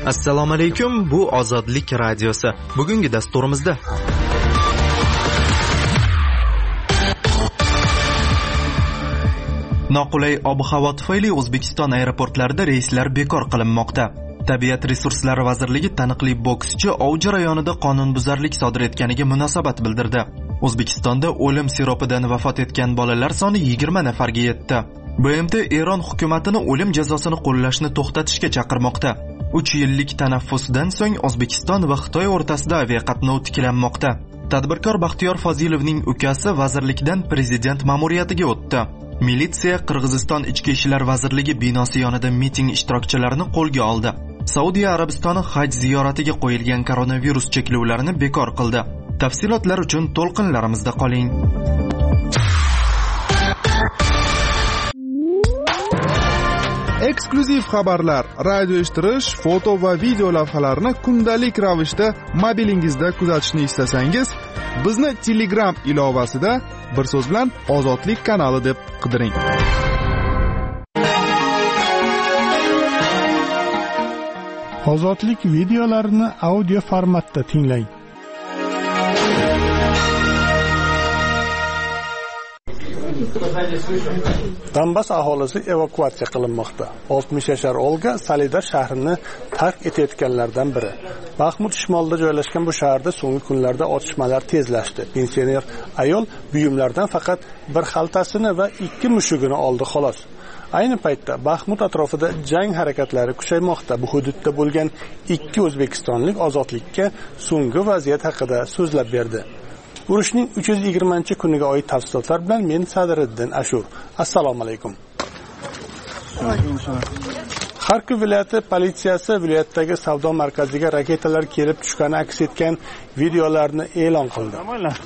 Assalomu alaykum, bu Ozodlik radiosi. Bugungi dasturimizda noqulay ob-havo tufayli O'zbekiston aeroportlarida reyslar bekor qilinmoqda. Tabiat resurslari vazirligi taniqli bokschi ov jarayonida qonunbuzarlik sodir etganiga munosabat bildirdi. O'zbekistonda o'lim siropidan vafot etgan bolalar soni 20 nafarga yetdi. BMT Eron hukumatini o'lim jazosini qo'llashni to'xtatishga chaqirmoqda. 3 yillik tanaffusdan so'ng O'zbekiston va Xitoy o'rtasida aviaqatnov tiklanmoqda. Tadbirkor Baxtiyor Fozilovning ukasi vazirlikdan prezident ma'muriyatiga o'tdi. Militsiya Qirg'iziston Ichki ishlar vazirligi binosi yonida miting ishtirokchilarini qo'lga oldi. Saudiya Arabistoni haj ziyoratiga qo'yilgan koronavirus cheklovlarini bekor qildi. Tafsilotlar uchun to'lqinlarimizda qoling. Eksklyuziv xabarlar, radio eshittirish, foto va video lavhalarni kundalik ravishda mobilingizda kuzatishni istasangiz, bizni Telegram ilovasida bir so'z bilan Ozodlik kanali deb qidiring. Ozodlik videolarini audio formatda tinglang. Donbass aholisi evakuatsiya qilinmoqda. 60 yashar Olga Solidar shahrini tark etayotganlardan biri. Baxmut shimolida joylashgan bu shaharda so'nggi kunlarda otishmalar tezlashdi. Pensioner ayol buyumlardan faqat bir xaltasini va 2 mushugini oldi xolos. Ayni paytda Baxmut atrofida jang harakatlari kuchaymoqda. Bu hududda bo'lgan 2 o'zbekistonlik ozodlikka so'nggi vaziyat haqida so'zlab berdi. Urushning 320-kuniga oid tafsilotlar bilan men Sadriddin Ashur. Assalomu alaykum. Xarkov viloyati politsiyasi viloyatdagi savdo markaziga raketalar kelib tushgani aks etgan videolarni e'lon qildi.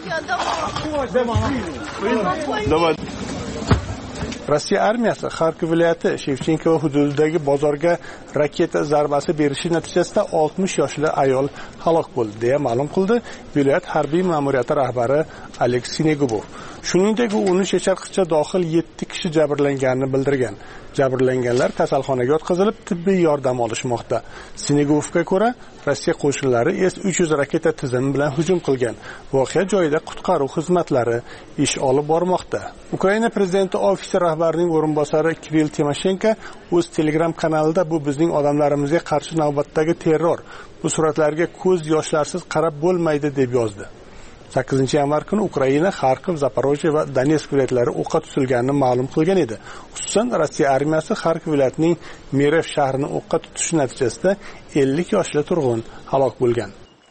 Rossiya armiyasi Xarkov viloyati Shevchenko hududidagi bozorga raketa zarbasi berishi natijasida 60 yoshli ayol halok bo'ldi deya ma'lum qildi viloyat harbiy ma'muriyati rahbari Aleks Sinegubov. Shuningdek, u 13 yasharcha dohil 7 kishi jabrlanganini bildirgan. Jabrlanganlar kasalxonaga yotqizilib tibbiy yordam olishmoqda. Sinegubovga ko'ra, Rossiya qo'shinlari S-300 raketa tizimi bilan hujum qilgan. Voqea joyida qutqaruv xizmatlari ish olib bormoqda. Ukraina prezidenti ofisi rahbarining o'rinbosari Kirill Timoshenko o'z Telegram kanalida bu bizning odamlarimizga qarshi navbatdagi terror. Bu suratlarga ko'z yoshlarsiz qarab bo'lmaydi deb yozdi. 8-yanvar kuni Ukraina Xarkov, Zaporojye va Donetsk viloyatlari o'qqa tutilganini ma'lum qilgan edi. Xususan, Rossiya armiyasi Xarkov viloyatining Merev shahrini o'qqa tutishi natijasida 50 yoshli turg'un halok bo'lgan.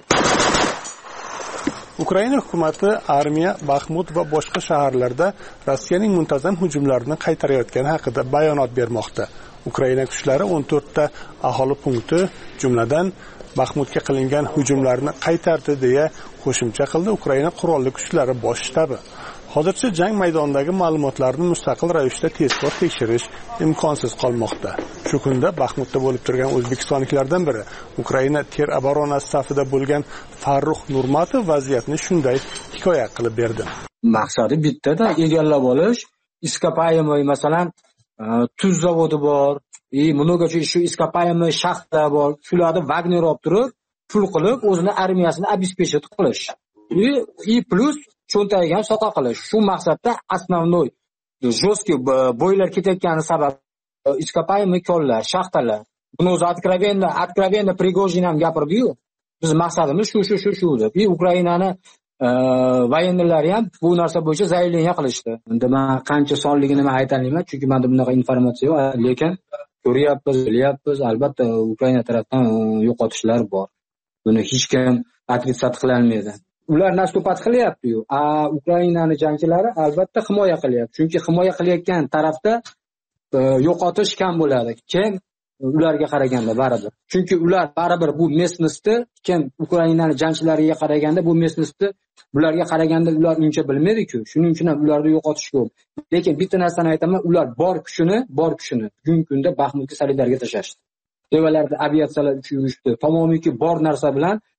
Ukraina hukumati armiya Baxmut va boshqa shaharlarda Rossiyaning muntazam hujumlarini qaytarayotgani haqida bayonot bermoqda. Ukraina kuchlari 14 ta aholi punkti, jumladan Baxmutga qilingan hujumlarni qaytardi deya qo'shimcha qildi Ukraina qurolli kuchlari bosh shtabi. Hozircha jang maydonidagi ma'lumotlarni mustaqil ravishda tezkor tekshirish imkonsiz qolmoqda. Shu kunda Baxmutda bo'lib turgan o'zbekistonliklardan biri Ukraina ter-oboronasi safida bo'lgan Farruh Nurmatov vaziyatni shunday hikoya qilib berdi. Maqsadi bittada egallab olish, iskopaемый, masalan, tuz zavodi bor, mnogocha shu iskopaемый shaxta bor. Shularni Wagner olib turib, pul qilib o'zini armiyasini обеспечить qilish. И plus cho'ntagiga ham sota qilish. Shu maqsadda основной жесткий boylar ketayotgani sabab iskopaемый konlar, shaxtalar. Buni o'zi откровенно Prigozhin ham gapirdi-yu. Biz maqsadimiz shu deb. Ukrainani vayenlari ham bu narsa bo'yicha zayleniya qilishdi. Endi men qancha sonligini aytolmayman, chunki menda bunaqa informatsiya yo'q, lekin ko'ryapmiz, bilyapmiz, albatta Ukraina tarafdan yo'qotishlar bor. Buni hech kim otritsat qila olmaydi. Ular nastopat qilyapti-yu, Ukrainani jangchilari albatta himoya qilyapti. Chunki himoya qilayotgan tarafda yo'qotish kam bo'ladi. Kim ularga qaraganda baribir. Chunki ular baribir bu местностьni, kim Ukrainani jangchilariga qaraganda bu местностьni bularga qaraganda ular uncha bilmaydi-ku. Shuning uchun ham ularni yo'qotish ko'p. Lekin bitta narsani aytaman, ular bor kuchini bugungi kunda Baxmutga Solidarga tashashdi. Devalarda aviatsiyalar uchib yurishdi. Tamomiy bor narsa bilan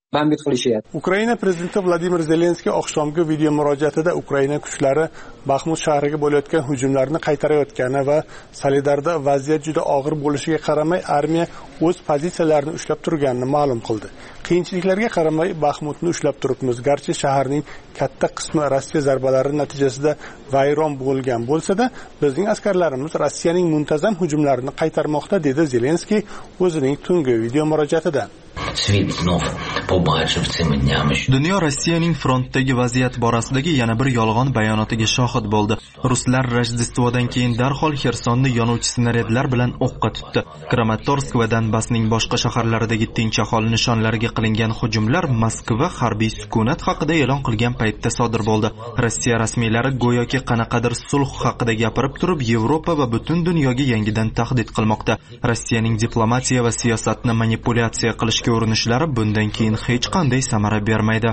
bambit qilishyapti. Ukraina prezidenti Vladimir Zelenskiy oqshomgi video murojaatida Ukraina kuchlari Baxmut shahriga bo'layotgan hujumlarni qaytarayotgani va Solidarda vaziyat juda og'ir bo'lishiga qaramay armiya o'z pozitsiyalarini ushlab turganini ma'lum qildi. Qiyinchiliklarga qaramay Baxmutni ushlab turibmiz, garchi shaharning katta qismi Rossiya zarbalari natijasida vayron bo'lgan bo'lsa-da, bizning askarlarimiz Rossiyaning muntazam hujumlarini qaytarmoqda, dedi Zelenskiy o'zining tungi video murojaatida. Dunyo Rossiyaning frontdagi vaziyat borasidagi yana bir yolg'on bayonotiga shohid bo'ldi. Ruslar Rojdestvodan keyin darhol Xersonni yonuvchi snaryadlar bilan o'qqa tutdi. Kramatorsk va Donbassning boshqa shaharlaridagi tinch aholi nishonlariga qilingan hujumlar Moskva harbiy sukunat haqida e'lon qilgan paytda sodir bo'ldi. Rossiya rasmiylari go'yoki qanaqadir sulh haqida gapirib turib, Yevropa va butun dunyoga yangidan tahdid qilmoqda. Rossiyaning diplomatiya va siyosatni manipulyatsiya qilishga urinishlari bundan keyin hech qanday samara bermaydi.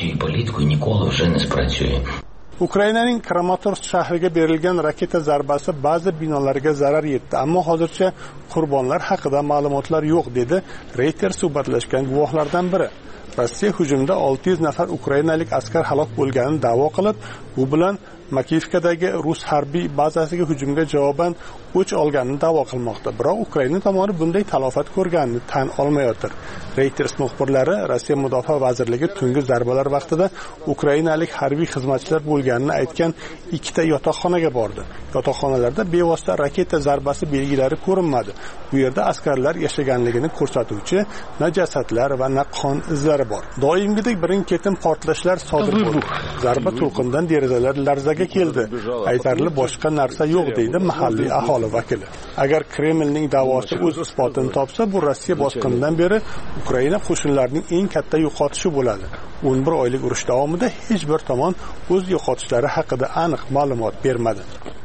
Ukrainaning Kramatorsk shahriga berilgan raketa zarbasi ba'zi binolarga zarar yetdi, ammo hozircha qurbonlar haqida ma'lumotlar yo'q, dedi Reuters suhbatlashgan guvohlardan biri. Rossiya hujumda 600 nafar ukrainalik askar halok bo'lganini da'vo qilib, bu bilan Makiyevkadagi rus harbiy bazasiga hujumga javoban o'ch olganini da'vo qilmoqda. Biroq Ukraina tomoni bunday talofat ko'rganini tan olmayotir. Reuters muxbirlari Rossiya Mudofaa vazirligi tungi zarbalar vaqtida ukrainalik harbiy xizmatchilar bo'lganini aytgan ikkita yotoqxonaga bordi. Yotoqxonalarda bevosita raketa zarbasi belgilari ko'rinmadi. Bu yerda askarlar yashaganligini ko'rsatuvchi na jasadlar va na qon izlari bor. Doimgidek birin-ketin portlashlar sodir bo'ldi. Zarba to'lqindan derazalar larzaga keldi. Aytarli boshqa narsa yo'q, deydi mahalliy aholi vakili. Agar Kremlning da'vosi o'z isbotini topsa, bu Rossiya bosqinidan beri Ukraina qo'shinlarining eng katta yo'qotishi bo'ladi. 11 oylik urush davomida hech bir tomon o'z yo'qotishlari haqida aniq ma'lumot bermadi.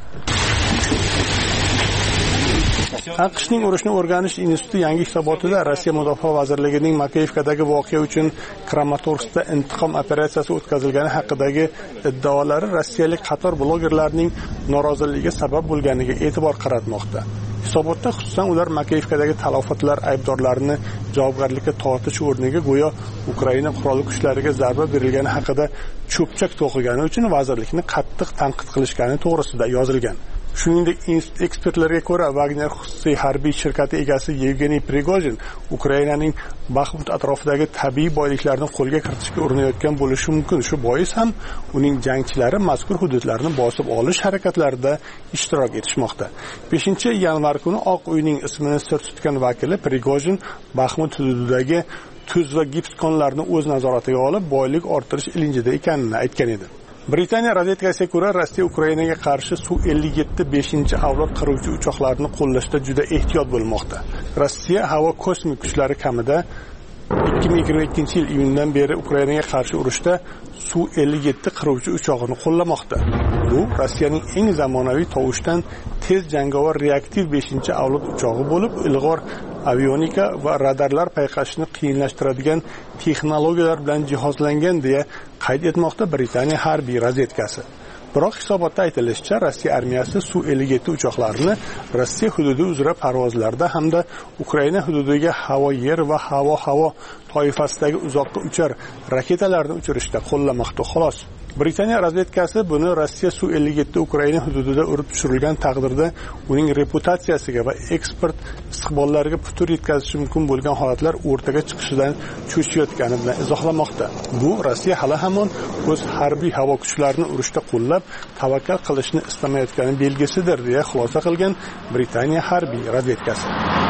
AQShning urushni o'rganish instituti yangi hisobotida Rossiya Mudofaa vazirligining Makeyevkadagi voqea uchun Kramatorskda intiqom operatsiyasi o'tkazilgani haqidagi iddaolari rossiyalik qator blogerlarning noroziligiga sabab bo'lganiga e'tibor qaratmoqda. Hisobotda xususan ular Makeyevkadagi talofatlar aybdorlarini javobgarlikka tortish o'rniga go'yo Ukraina qurolli kuchlariga zarba berilgani haqida cho'pchak to'qigani uchun vazirlikni qattiq tanqid qilishgani to'g'risida yozilgan. Shuningdek, ekspertlarga ko'ra, Wagner xususiy harbiy shirkati egasi Yevgeniy Prigozhin Ukrainaning Baxmut atrofidagi tabiiy boyliklarni qo'lga kiritishga urinayotgan bo'lishi mumkin. Shu bois ham uning jangchilari mazkur hududlarni bosib olish harakatlarida ishtirok etishmoqda. 5-yanvar kuni Oq uyning ismini sir tutgan vakili Prigozhin Baxmut hududidagi tuz va gips konlarini o'z nazoratiga olib, boylik orttirish ilinjida ekanini aytgan edi. Britaniya razvedkasiga ko'ra, Rossiya Ukrainaga qarshi Su-57 5-avlod qiruvchi uchoqlarini qo'llashda juda ehtiyot bo'lmoqda. Rossiya havo kosmik kuchlari kamida 2022-yil iyundan beri Ukrainaga qarshi urushda Su-57 qiruvchi uchog'ini qo'llamoqda. Bu Rossiyaning eng zamonaviy tovushdan tez jangovar reaktiv 5-avlod uchog'i bo'lib, ilg'or avionika va radarlar payqashini qiyinlashtiradigan texnologiyalar bilan jihozlangan deya qayd etmoqda Britaniya harbiy razvedkasi. Biroq hisobotda aytilishicha, Rossiya armiyasi Su-57 uchoqlarini Rossiya hududi uzra parvozlarda hamda Ukraina hududiga havo-yer va havo-havo toifasidagi uzoqqa uchar raketalarni uchirishda qo'llamoqda xolos. Britaniya razvedkasi buni Rossiya Su-57 Ukraina hududida urib tushirilgan taqdirda uning reputatsiyasiga va eksport istiqbollariga putur yetkazishi mumkin bo'lgan holatlar o'rtaga chiqishidan cho'chiyotgani bilan izohlamoqda. Bu Rossiya hali hamon o'z harbiy havo kuchlarini urushda qo'llab, tavakkal qilishni istamayotgani belgisidir, deya xulosa qilgan Britaniya harbiy razvedkasi.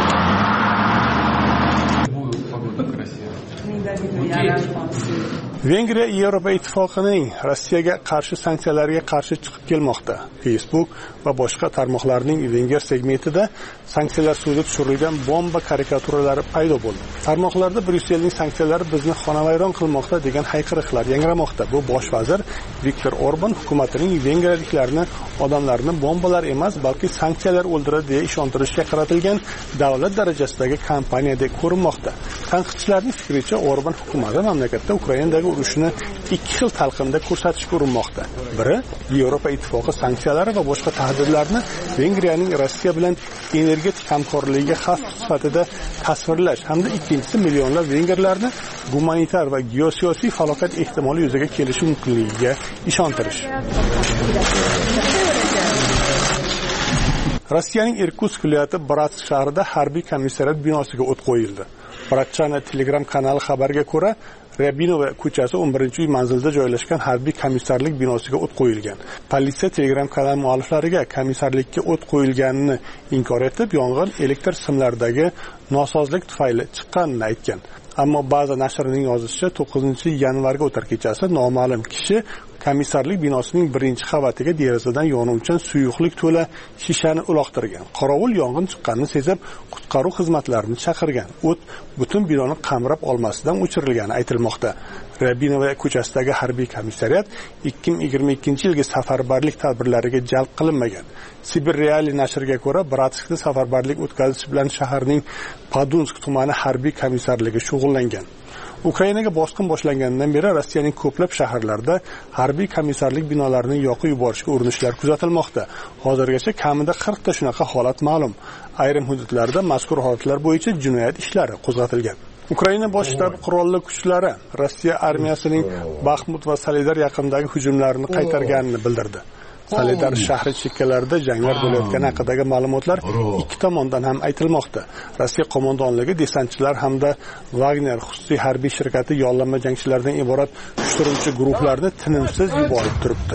Vengriya Yevropa ittifoqining Rossiyaga qarshi sanksiyalarga qarshi chiqib kelmoqda. Facebook va boshqa tarmoqlarning Venger segmentida sanksiyalar suvga tushirilgan bomba karikaturalari paydo bo'ldi. Tarmoqlarda Bryusselning sanksiyalari bizni xonavayron qilmoqda degan hayqiriqlar yangramoqda. Bu bosh vazir Viktor Orban hukumatining vengriyaliklarni odamlarni bombalar emas, balki sanksiyalar o'ldiradi deya ishontirishga qaratilgan davlat darajasidagi kampaniyadek ko'rinmoqda. Tanqidchilarning fikricha, Orban hukumati mamlakatda Ukrainadagi urushini ikki xil talqinda ko'rsatishga urinmoqda. Biri Yevropa ittifoqi sanksiyalari va boshqa tahdidlarni Vengriyaning Rossiya bilan energetik hamkorligiga xavf sifatida tasvirlash hamda ikkinchisi millionlab vengerlarni gumanitar va geosiyosiy falokat ehtimoli yuzaga kelishi mumkinligiga ishontirish. Rossiyaning Irkutsk viloyati Bratsk shahrida harbiy komissariyat binosiga o't qo'yildi. Bratchana Telegram kanali xabarga ko'ra, Ryabinova ko'chasi 11-uy manzilda joylashgan harbiy komissarlik binosiga o't qo'yilgan. Politsiya Telegram kanali mualliflariga komissarlikka o't qo'yilganini inkor etib, yong'in elektr simlaridagi nosozlik tufayli chiqqanini aytgan. Ammo ba'zi nashrning yozishicha 9-yanvarga o'tar kechasi noma'lum kishi komissarlik binosining 1-qavatiga derazadan yonuvchan suyuqlik to'la shishani uloqtirgan. Qorovul yong'in chiqqanini sezib, qutqaruv xizmatlarini chaqirgan. O't butun binoni qamrab olmasidan o'chirilgani aytilmoqda. Ryabinova ko'chasidagi harbiy komissariyat 2022-yilgi safarbarlik tadbirlariga jalb qilinmagan. Sibir Reali nashriga ko'ra, Bratskda safarbarlik o'tkazish bilan shaharning Podunsk tumani harbiy komissarligi shug'ullangan. Ukrainaga bosqin boshlanganidan beri Rossiyaning ko'plab shaharlarida harbiy komissarlik binolarini yoqib yuborishga urinishlar kuzatilmoqda. Hozirgacha kamida 40 ta shunaqa holat ma'lum. Ayrim hududlarda mazkur holatlar bo'yicha jinoyat ishlari qo'zg'atilgan. Ukraina bosh shtabi qurolli kuchlari Rossiya armiyasining Baxmut va Soledar yaqinidagi hujumlarini qaytarganini bildirdi. Soledar shahri chekkalarida janglar bo'layotgani haqidagi ma'lumotlar ikki tomondan ham aytilmoqda. Rossiya qo'mondonligi desantchilar hamda Wagner xususiy harbiy shirkati yollanma jangchilardan iborat uyushtiruvchi guruhlarni tinimsiz yuborib turibdi.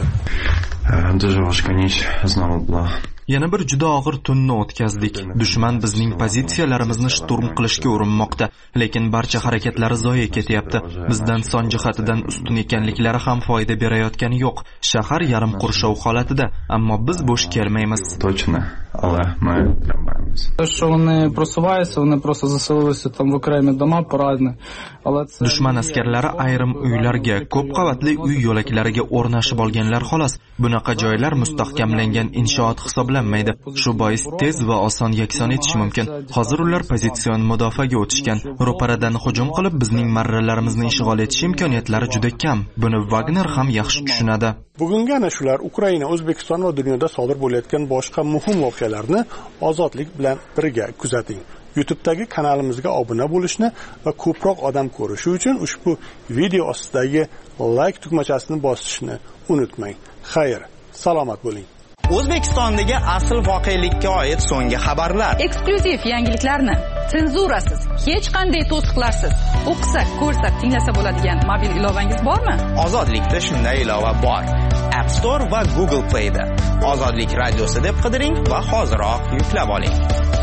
Yana bir juda og'ir tunni o'tkazdik. Dushman bizning pozitsiyalarimizni shturm qilishga urinmoqda, lekin barcha harakatlari zoye ketyapti. Bizdan son jihatidan ustun ekanliklari ham foyda berayotgani yo'q. Shahar yarim qurshov holatida, ammo biz bo'sh kelmaymiz. Точно. Але ми тримаємось. Що вони просуваються, вони просто заселилися там в окремі дома поразні. Але це Dushman askarlari ayrim uylarga, ko'p qavatli uy yo'laklariga o'rnashib olganlar xolos. Bunaqa joylar mustahkamlangan inshoot hisoblanmaydi. Shu bois tez va oson yakson etish mumkin. Hozir ular pozitsion mudofaaga o'tishgan. Ro'paradan hujum qilib bizning marralarimizni ishg'ol etish imkoniyatlari juda kam. Buni Wagner ham yaxshi tushunadi. Bugungi ana shular Ukraina, O'zbekiston va dunyoda sodir bo'layotgan boshqa muhim voqealarni ozodlik bilan birga kuzating. YouTube'dagi kanalimizga obuna bo'lishni va ko'proq odam ko'rishi uchun ushbu video ostidagi like tugmachasini bosishni unutmang. Xayr, salomat bo'ling. O'zbekistondagi asl voqelikka oid so'nggi xabarlar, eksklyuziv yangiliklarni senzurasiz, hech qanday to'siqlarsiz o'qisak, ko'rsak, tinglasa bo'ladigan mobil ilovangiz bormi? Ozodlikda shunday ilova bor. App Store va Google Play'da Ozodlik radiosi deb qidiring va hoziroq yuklab oling.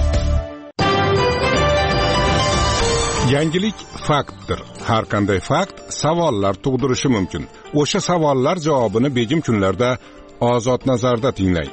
Yangilik faktdir. Har qanday fakt savollar tug'dirishi mumkin. O'sha savollar javobini begim kunlarda Ozod nazarda tinglang.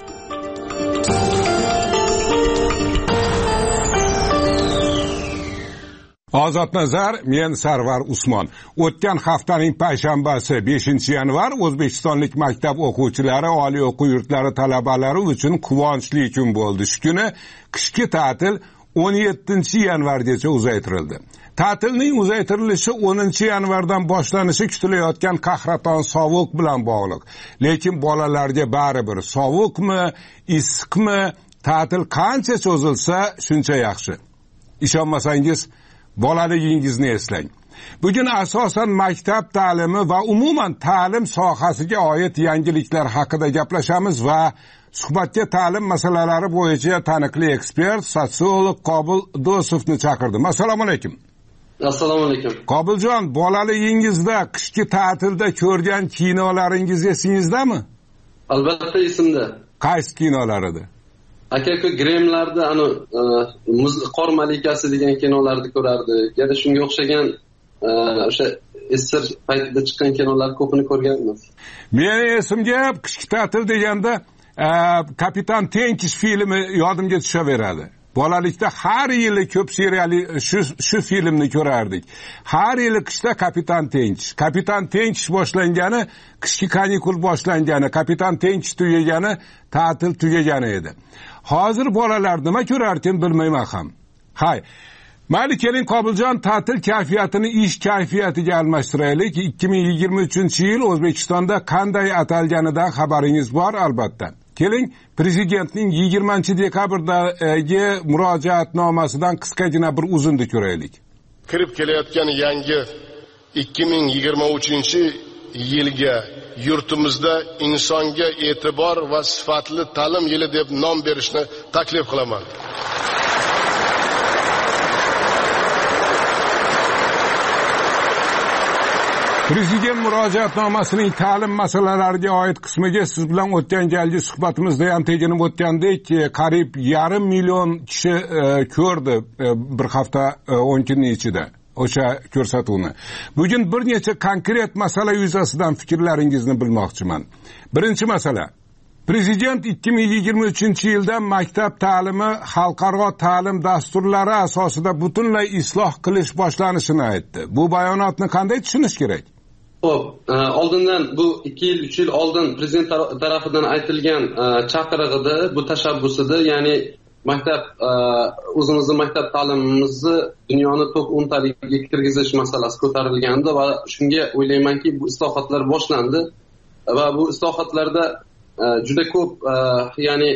Ozod nazar, men Sarvar Usmon. O'tgan haftaning payshanbasi 5-yanvar O'zbekistonlik maktab o'quvchilari, oliy o'quv yurtlari talabalari uchun quvonchli kun bo'ldi. Shu kuni qishki ta'til 17-yanvargacha uzaytirildi. Ta'tilning uzaytirilishi 10-yanvardan boshlanishi kutilayotgan qahraton sovuq bilan bog'liq. Lekin bolalarga baribir sovuqmi, issiqmi, ta'til qancha cho'zilsa shuncha yaxshi. Ishonmasangiz, bolaligingizni eslang. Bugun asosan maktab ta'limi va umuman ta'lim sohasiga oid yangiliklar haqida gaplashamiz va suhbatga ta'lim masalalari bo'yicha taniqli ekspert, sotsiolog Qobil Dosovni chaqirdim. Assalomu alaykum. Assalomu alaykum. Qobiljon, bolaligingizda qishki ta'tilda ko'rgan kinolaringiz esingizdami? Albatta esimda. Qaysi kinolar edi? Aka-uka Gremlarda qor malikasi degan kinolarni ko'rardik. Yana shunga o'xshagan o'sha SSR paytida chiqqan kinolar ko'pini ko'rganmiz. Meni esimga qishki ta'til deganda Kapitan Tenkish filmi yodimga tushaveradi. Bolalikda har yili ko'p seriyali shu filmni ko'rardik. Har yili qishda Kapitan Tenkish boshlangani, qishki kanikul boshlangani, Kapitan Tenkish tugagani, ta'til tugagani edi. Hozir bolalar nima ko'rarkin bilmayman ham. Hay, Mayli, keling Qobiljon, ta'til kayfiyatini ish kayfiyatiga almashtiraylik. 2023-yil O'zbekistonda qanday atalganidan xabaringiz bor albatta. Keling, prezidentning 20-dekabrdagi murojaatnomasidan qisqagina bir uzunni ko'raylik. Kirib kelayotgan yangi 2023-yilga yurtimizda insonga e'tibor va sifatli ta'lim yili deb nom berishni taklif qilaman. Prezident murojaatnomasining ta'lim masalalariga oid qismiga siz bilan o'tgan galgi suhbatimizda ham teginib o'tgandek, qariyb 500 million kishi ko'rdi bir hafta 10 kunning ichida o'sha ko'rsatuvni. Bugun bir necha konkret masala yuzasidan fikrlaringizni bilmoqchiman. Birinchi masala. Prezident 2023-yilda maktab ta'limi xalqaro ta'lim dasturlari asosida butunlay isloh qilish boshlanishini aytdi. Bu bayonotni qanday tushunish kerak? Xo'p, oldindan bu 2-3 yil oldin prezident tarafidan aytilgan chaqirig'ida, bu tashabbusida, ya'ni maktab o'zimizning maktab ta'limimizni dunyoni top 10 taliga kirgizish masalasi ko'tarilgandi va shunga o'ylaymanki, bu islohotlar boshlandi va bu islohotlarda juda ko'p ya'ni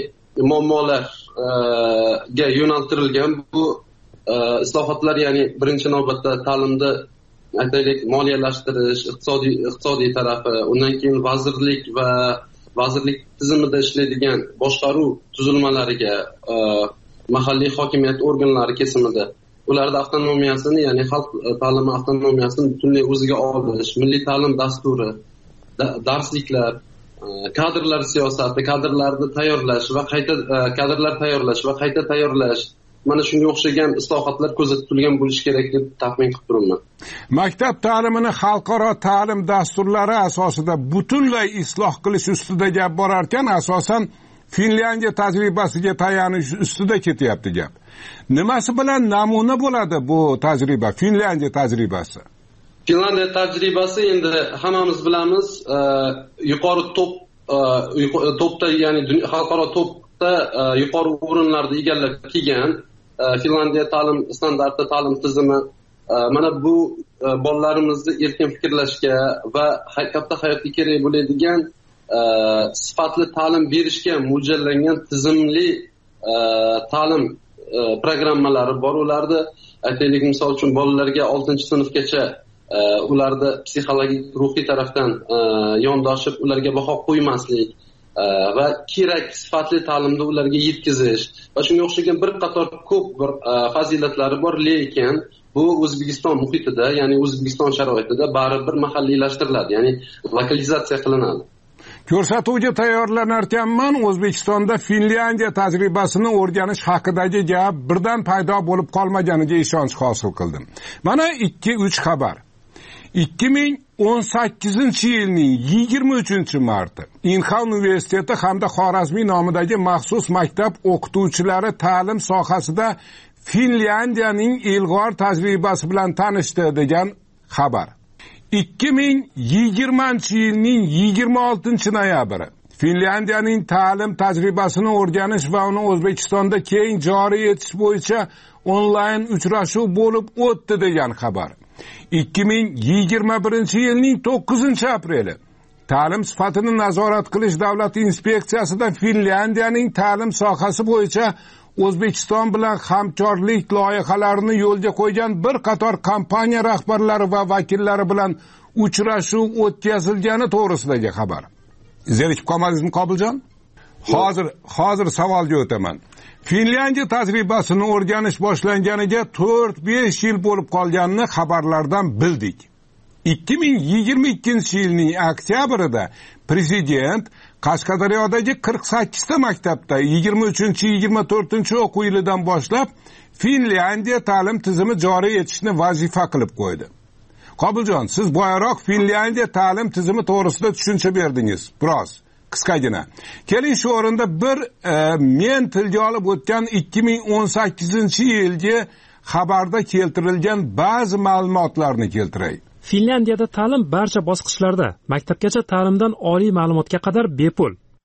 muammolarga yo'naltirilgan. Bu islohotlar ya'ni birinchi navbatda ta'limda aytaylik moliyalashtirish, iqtisodiy tarafi, undan keyin vazirlik va vazirlik tizimida ishlaydigan boshqaruv tuzilmalariga, mahalliy hokimiyat organlari kesimida ularda avtonomiyasini, ya'ni xalq ta'limi avtonomiyasini butunlay o'ziga olish, milliy ta'lim dasturi, darsliklar, kadrlar siyosati, kadrlarni tayyorlash va qayta tayyorlash, mana shunga o'xshagan islohotlar ko'zda tutilgan bo'lishi kerak deb taxmin qilib turaman. Maktab ta'limini xalqaro ta'lim dasturlari asosida butunlay isloh qilish ustida gap borar ekan, asosan Finlyandiya tajribasiga tayanish ustida ketyapti gap. Nimasi bilan namuna bo'ladi bu tajriba, Finlyandiya tajribasi? Finlyandiya tajribasi endi hammamiz bilamiz, yuqori topda, ya'ni xalqaro topda yuqori o'rinlarni egallab kelgan Finlyandiya ta'lim standarti, ta'lim tizimi mana bu bolalarimizni erkin fikrlashga va haqiqatda hayotga kerak bo'ladigan sifatli ta'lim berishga mo'ljallangan tizimli ta'lim programmalari bor. Ularda aytaylik, misol uchun bolalarga 6-sinfgacha ularni psixologik, ruhiy tarafdan yondoshib, ularga baho qo'ymaslik va kerak sifatli ta'limni ularga yetkazish va shunga o'xshagan bir qator ko'p bir fazilatlari bor, lekin bu O'zbekiston muhitida, ya'ni O'zbekiston sharoitida baribir mahalliylashtiriladi, ya'ni lokalizatsiya qilinadi. Ko'rsatuvga tayyorlanarkanman, O'zbekistonda Finlyandiya tajribasini o'rganish haqidagi gap birdan paydo bo'lib qolmaganiga ishonch hosil qildim. Mana 2-3 xabar. 2018-yilning 23-marti Inha universiteti hamda Xorazmiy nomidagi maxsus maktab o'qituvchilari ta'lim sohasida Finlyandiyaning ilg'or tajribasi bilan tanishdi degan xabar. 2020-yilning 26-noyabri Finlyandiyaning ta'lim tajribasini o'rganish va uni O'zbekistonda keng joriy etish bo'yicha onlayn uchrashuv bo'lib o'tdi degan xabar. 2021-yilning 9-apreli ta'lim sifatini nazorat qilish davlat inspeksiyasida Finlyandiyaning ta'lim sohasi bo'yicha O'zbekiston bilan hamkorlik loyihalarini yo'lga qo'ygan bir qator kompaniya rahbarlari va vakillari bilan uchrashuv o'tkazilgani to'g'risidagi xabar. Zerikib qolmadingizmi Qobiljon? Hozir savolga o'taman. Finlyandiya tajribasini o'rganish boshlanganiga 4-5 yil bo'lib qolganini xabarlardan bildik. 2022-yilning oktyabrida prezident Qashqadaryodagi 48 ta maktabda 23-24 o'quv yilidan boshlab Finlyandiya ta'lim tizimi joriy etishni vazifa qilib qo'ydi. Qobiljon, siz boyaroq Finlyandiya ta'lim tizimi to'g'risida tushuncha berdingiz, biroz qisqagina. Keling shu o'rinda bir men tilga olib o'tgan 2018-yilgi xabarda keltirilgan ba'zi ma'lumotlarni keltiray. Finlyandiyada ta'lim barcha bosqichlarda, maktabgacha ta'limdan oliy ma'lumotga qadar bepul.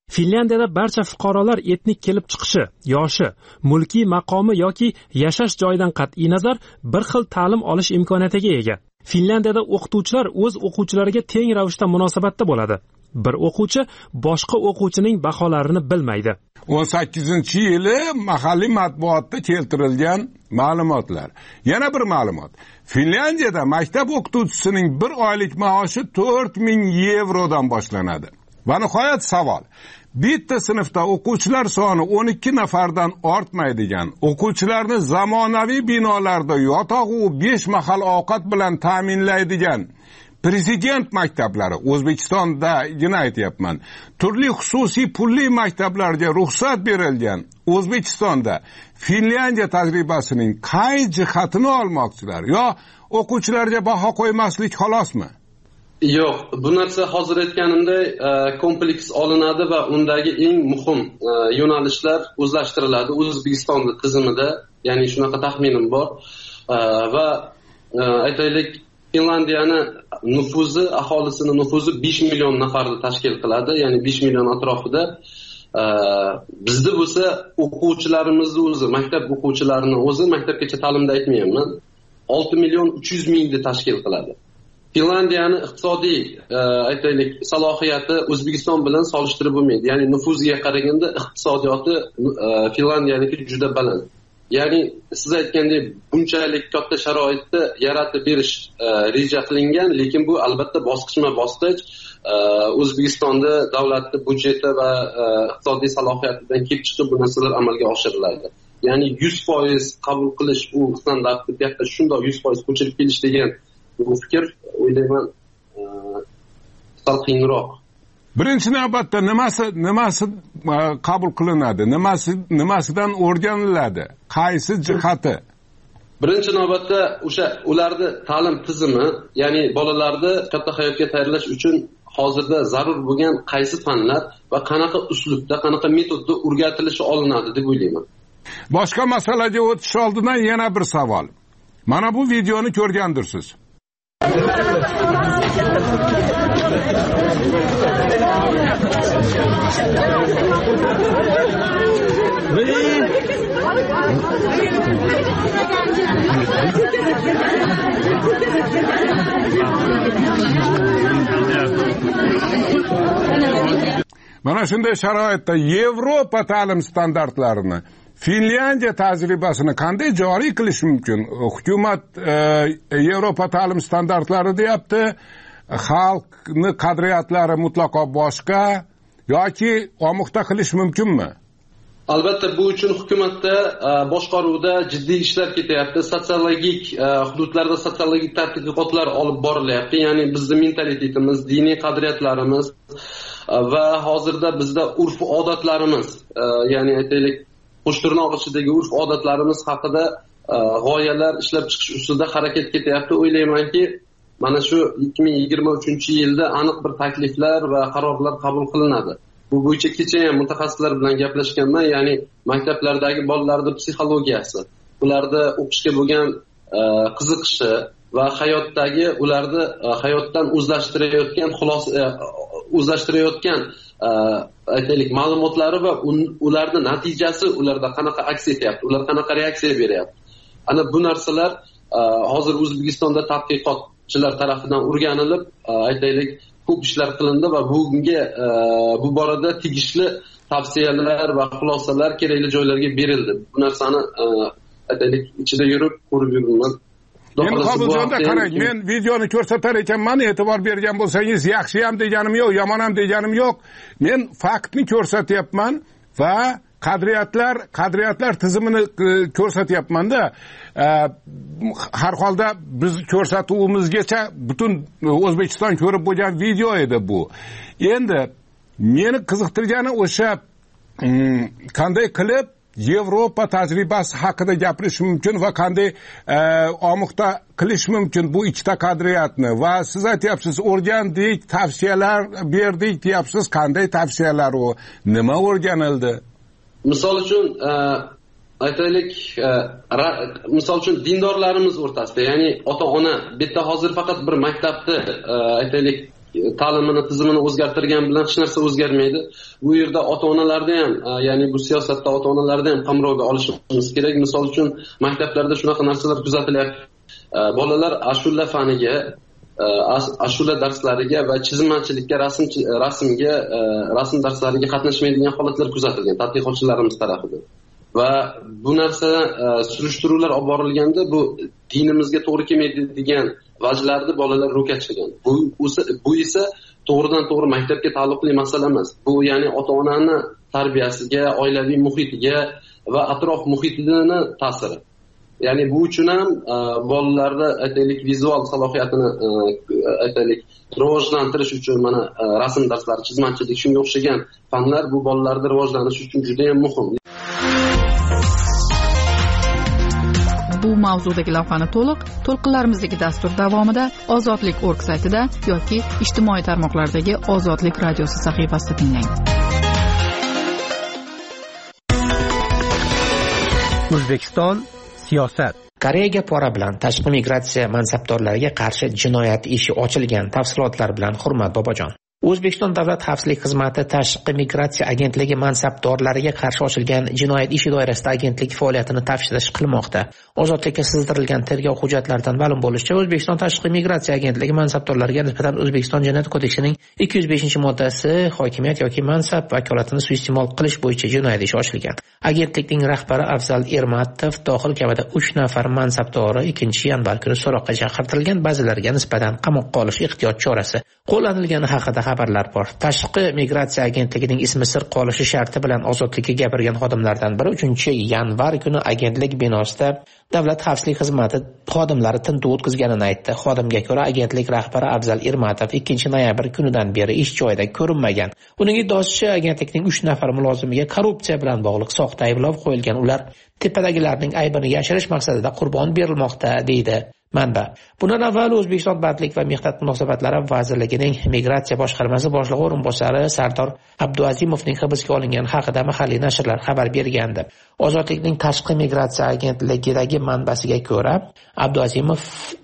Finlyandiyada barcha fuqarolar etnik kelib chiqishi, yoshi, mulkiy maqomi yoki yashash joyidan qat'iy nazar bir xil ta'lim olish imkoniyatiga ega. Finlyandiyada o'qituvchilar o'z o'quvchilariga teng ravishda munosabatda bo'ladi. Bir o'quvchi boshqa o'quvchining baholarini bilmaydi. 18-yili mahalliy matbuotda keltirilgan ma'lumotlar. Yana bir ma'lumot. Finlyandiyada maktab o'qituvchisining bir oylik maoshi 4000 yevrodan boshlanadi. Va nihoyat savol. Bitta sinfda o'quvchilar soni 12 nafardan ortmaydigan, o'quvchilarni zamonaviy binolarda yotoq va 5 mahal ovqat bilan ta'minlaydigan Prezident maktablari O'zbekistondagina aytyapman. Turli xususiy pulli maktablarga ruxsat berilgan O'zbekistonda Finlyandiya tajribasining qay jihatini olmoqchilar yo o'quvchilarga baho qo'ymaslik xolosmi? Yo'q, bu narsa hozir aytganimday kompleks olinadi va undagi eng muhim yo'nalishlar o'zlashtiriladi O'zbekistonning tizimida, ya'ni shunaqa taxminim bor va aytaylik Finlandiyani nufuzi, aholisini nufuzi 5 million nafarni tashkil qiladi, ya'ni 5 million atrofida. Bizda bo'lsa o'quvchilarimizni o'zi, maktab o'quvchilarini o'zi, maktabgacha ta'limda aytmayapman, 6 million 300 mingni tashkil qiladi. Finlandiyani iqtisodiy aytaylik salohiyati O'zbekiston bilan solishtirib bo'lmaydi. Ya'ni nufuziga qaraganda iqtisodiyoti Finlandiyaniki juda baland. Ya'ni siz aytgandek bunchalik katta sharoitni yaratib berish reja qilingan, lekin bu albatta bosqichma-bosqich O'zbekistonda davlatning budjeti va iqtisodiy salohiyatidan kelib chiqib bu narsalar amalga oshiriladi. Ya'ni 100% qabul qilish u standartni bu yerda shundoq 100% ko'chirib kelish degan bu fikr o'ylayman sal qiyinroq. Birinchi navbatda nimasi qabul qilinadi? Nimasidan o'rganiladi? Qaysi jihati? Birinchi navbatda o'sha ularning ta'lim tizimi, ya'ni bolalarni katta hayotga tayyorlash uchun hozirda zarur bo'lgan qaysi fanlar va qanaqa uslubda, qanaqa metodda o'rgatilishi olinadi deb o'ylayman. Boshqa masalaga o'tish oldidan yana bir savol. Mana bu videoni ko'rgandirsiz. Mana shunday sharoitda Yevropa ta'lim standartlarini, Finlyandiya tajribasini qanday joriy qilish mumkin? Hukumat Yevropa ta'lim standartlari deyapti, xalqning qadriyatlari mutlaqo boshqa yoki omuqta qilish mumkinmi? Albatta bu uchun hukumatda boshqaruvda jiddiy ishlar ketyapti. Sotsiologik hududlarda sotsiologik tadqiqotlar olib borilyapti. Ya'ni bizning mentalitetimiz, diniy qadriyatlarimiz va hozirda bizda urf-odatlarimiz, ya'ni aytaylik qo'shtirnoq ichidagi urf-odatlarimiz haqida g'oyalar ishlab chiqish ustida harakat ketyapti. O'ylaymanki, mana shu 2023-yilda aniq bir takliflar va qarorlar qabul qilinadi. Bu bo'yicha kecha ham mutaxassislar bilan gaplashganman, ya'ni maktablardagi bolalarning psixologiyasi, ularda o'qishga bo'lgan qiziqishi va hayotdagi ularni hayotdan o'zlashtirayotgan aytaylik ma'lumotlari va ularning natijasi ularda qanaqa aks etyapti, ular qanaqa reaksiya beryapti. Ana bu narsalar hozir O'zbekistonda tadqiqotchilar tomonidan o'rganilib, aytaylik ko'p ishlar qilindi va bunga bu borada tegishli tavsiyalar va xulosalar kerakli joylarga berildi. Bu narsani aytaylik ichida yurib ko'rib yuribman. Men Qobiljonda qarang, men videoni ko'rsatar ekanman, e'tibor bergan bo'lsangiz, yaxshi ham deganim yo'q, yomon ham deganim yo'q. Men faktni ko'rsatyapman va qadriyatlar tizimini ko'rsatyapman-da. Har holda biz ko'rsatuvimizgacha butun O'zbekiston ko'rib bo'lgan video edi bu. Endi meni qiziqtirgani o'sha qanday qilib Yevropa tajribasi haqida gapirish mumkin va qanday omuqta qilish mumkin bu ikkita qadriyatni. Va siz aytyapsiz, o'rgandik, tavsiyalar berdik deyapsiz. Qanday tavsiyalar u? Nima o'rganildi? Misol uchun aytaylik, misol uchun dindorlarimiz o'rtasida, ya'ni ota-ona, bitta hozir faqat bir maktabni aytaylik ta'limini tizimini o'zgartirgan bilan hech narsa o'zgarmaydi. Bu yerda ota-onalarni ham, ya'ni bu siyosatda ota-onalarni ham qamrovga olishimiz kerak. Misol uchun maktablarda shunaqa narsalar kuzatilyapti. Bolalar ashula faniga, ashula darslariga va chizmachilikka, rasm darslariga qatnashmaydigan holatlar kuzatilgan tadqiqotchilarimiz tomonidan. Va bu narsa surishtiruvlar olib borilganda bu dinimizga to'g'ri kelmaydi degan vajlarni bolalar ro'kachlagan. Bu esa to'g'ridan to'g'ri maktabga taalluqli masala emas. Bu ya'ni ota-onani tarbiyasiga, oilaviy muhitiga va atrof muhitini ta'siri. Ya'ni bu uchun ham bolalarda aytaylik vizual salohiyatini aytaylik rivojlantirish uchun mana rasm darslari, chizmachilik shunga o'xshagan fanlar bu bolalarda rivojlanish uchun juda ham muhim. Bu mavzudagi lavhani to'lqinlarimizdagi dastur davomida ozodlik.org saytida yoki ijtimoiy tarmoqlardagi Ozodlik radiosi sahifasida tinglang. O'zbekiston siyosat. Koreyaga pora bilan tashqi migratsiya mansabdorlariga qarshi jinoyat ishi ochilgan. Tafsilotlar bilan Hurmat Bobojon. O'zbekiston Davlat xavfsizlik xizmati tashqi migratsiya agentligi mansabdorlariga qarshi ochilgan jinoyat ishi doirasida agentlik faoliyatini taftish qilmoqda. Ozodlikka sizdirilgan tergov hujjatlaridan ma'lum bo'lishicha, O'zbekiston tashqi migratsiya agentligi mansabdorlariga nisbatan O'zbekiston Jinoyat kodeksining 205-moddasi hokimiyat yoki mansab vakolatini suiiste'mol qilish bo'yicha jinoyat ishi ochilgan. Agentlikning rahbari Afzal Ermatov Tohir kabi 3 nafar mansabdori 2-yanvar kuni so'roqqa chaqirtirilgan, ba'zilariga nisbatan qamoqqa olish ehtiyot chorasi qo'llanilgani haqida xabarlar bor. Tashqi migratsiya agentligining ismi sir qolishi sharti bilan ozodlikka gapirgan xodimlardan biri 3-yanvar kuni agentlik binosida Davlat xavfsizlik xizmati xodimlari tintuv o'tkazganini aytdi. Xodimga ko'ra, agentlik rahbari Afzal Ermatov 2-noyabr kunidan beri ish joyida ko'rinmagan. Uning iddaosicha, agentlikning 3 nafar mulozimiga korrupsiya bilan bog'liq soxta ayblov qo'yilgan. Ular tepadagilarning aybini yashirish maqsadida qurbon berilmoqda, deydi manba. Bundan avval O'zbekiston Bandlik va mehnat munosabatlari vazirligining migratsiya boshqarmasi boshlig'i o'rinbosari Sardor Abduazimovning hibsga olingani haqida mahalliy nashrlar xabar bergandi. Ozodlikning tashqi migratsiya agentligidagi manbasiga ko'ra, Abduazimov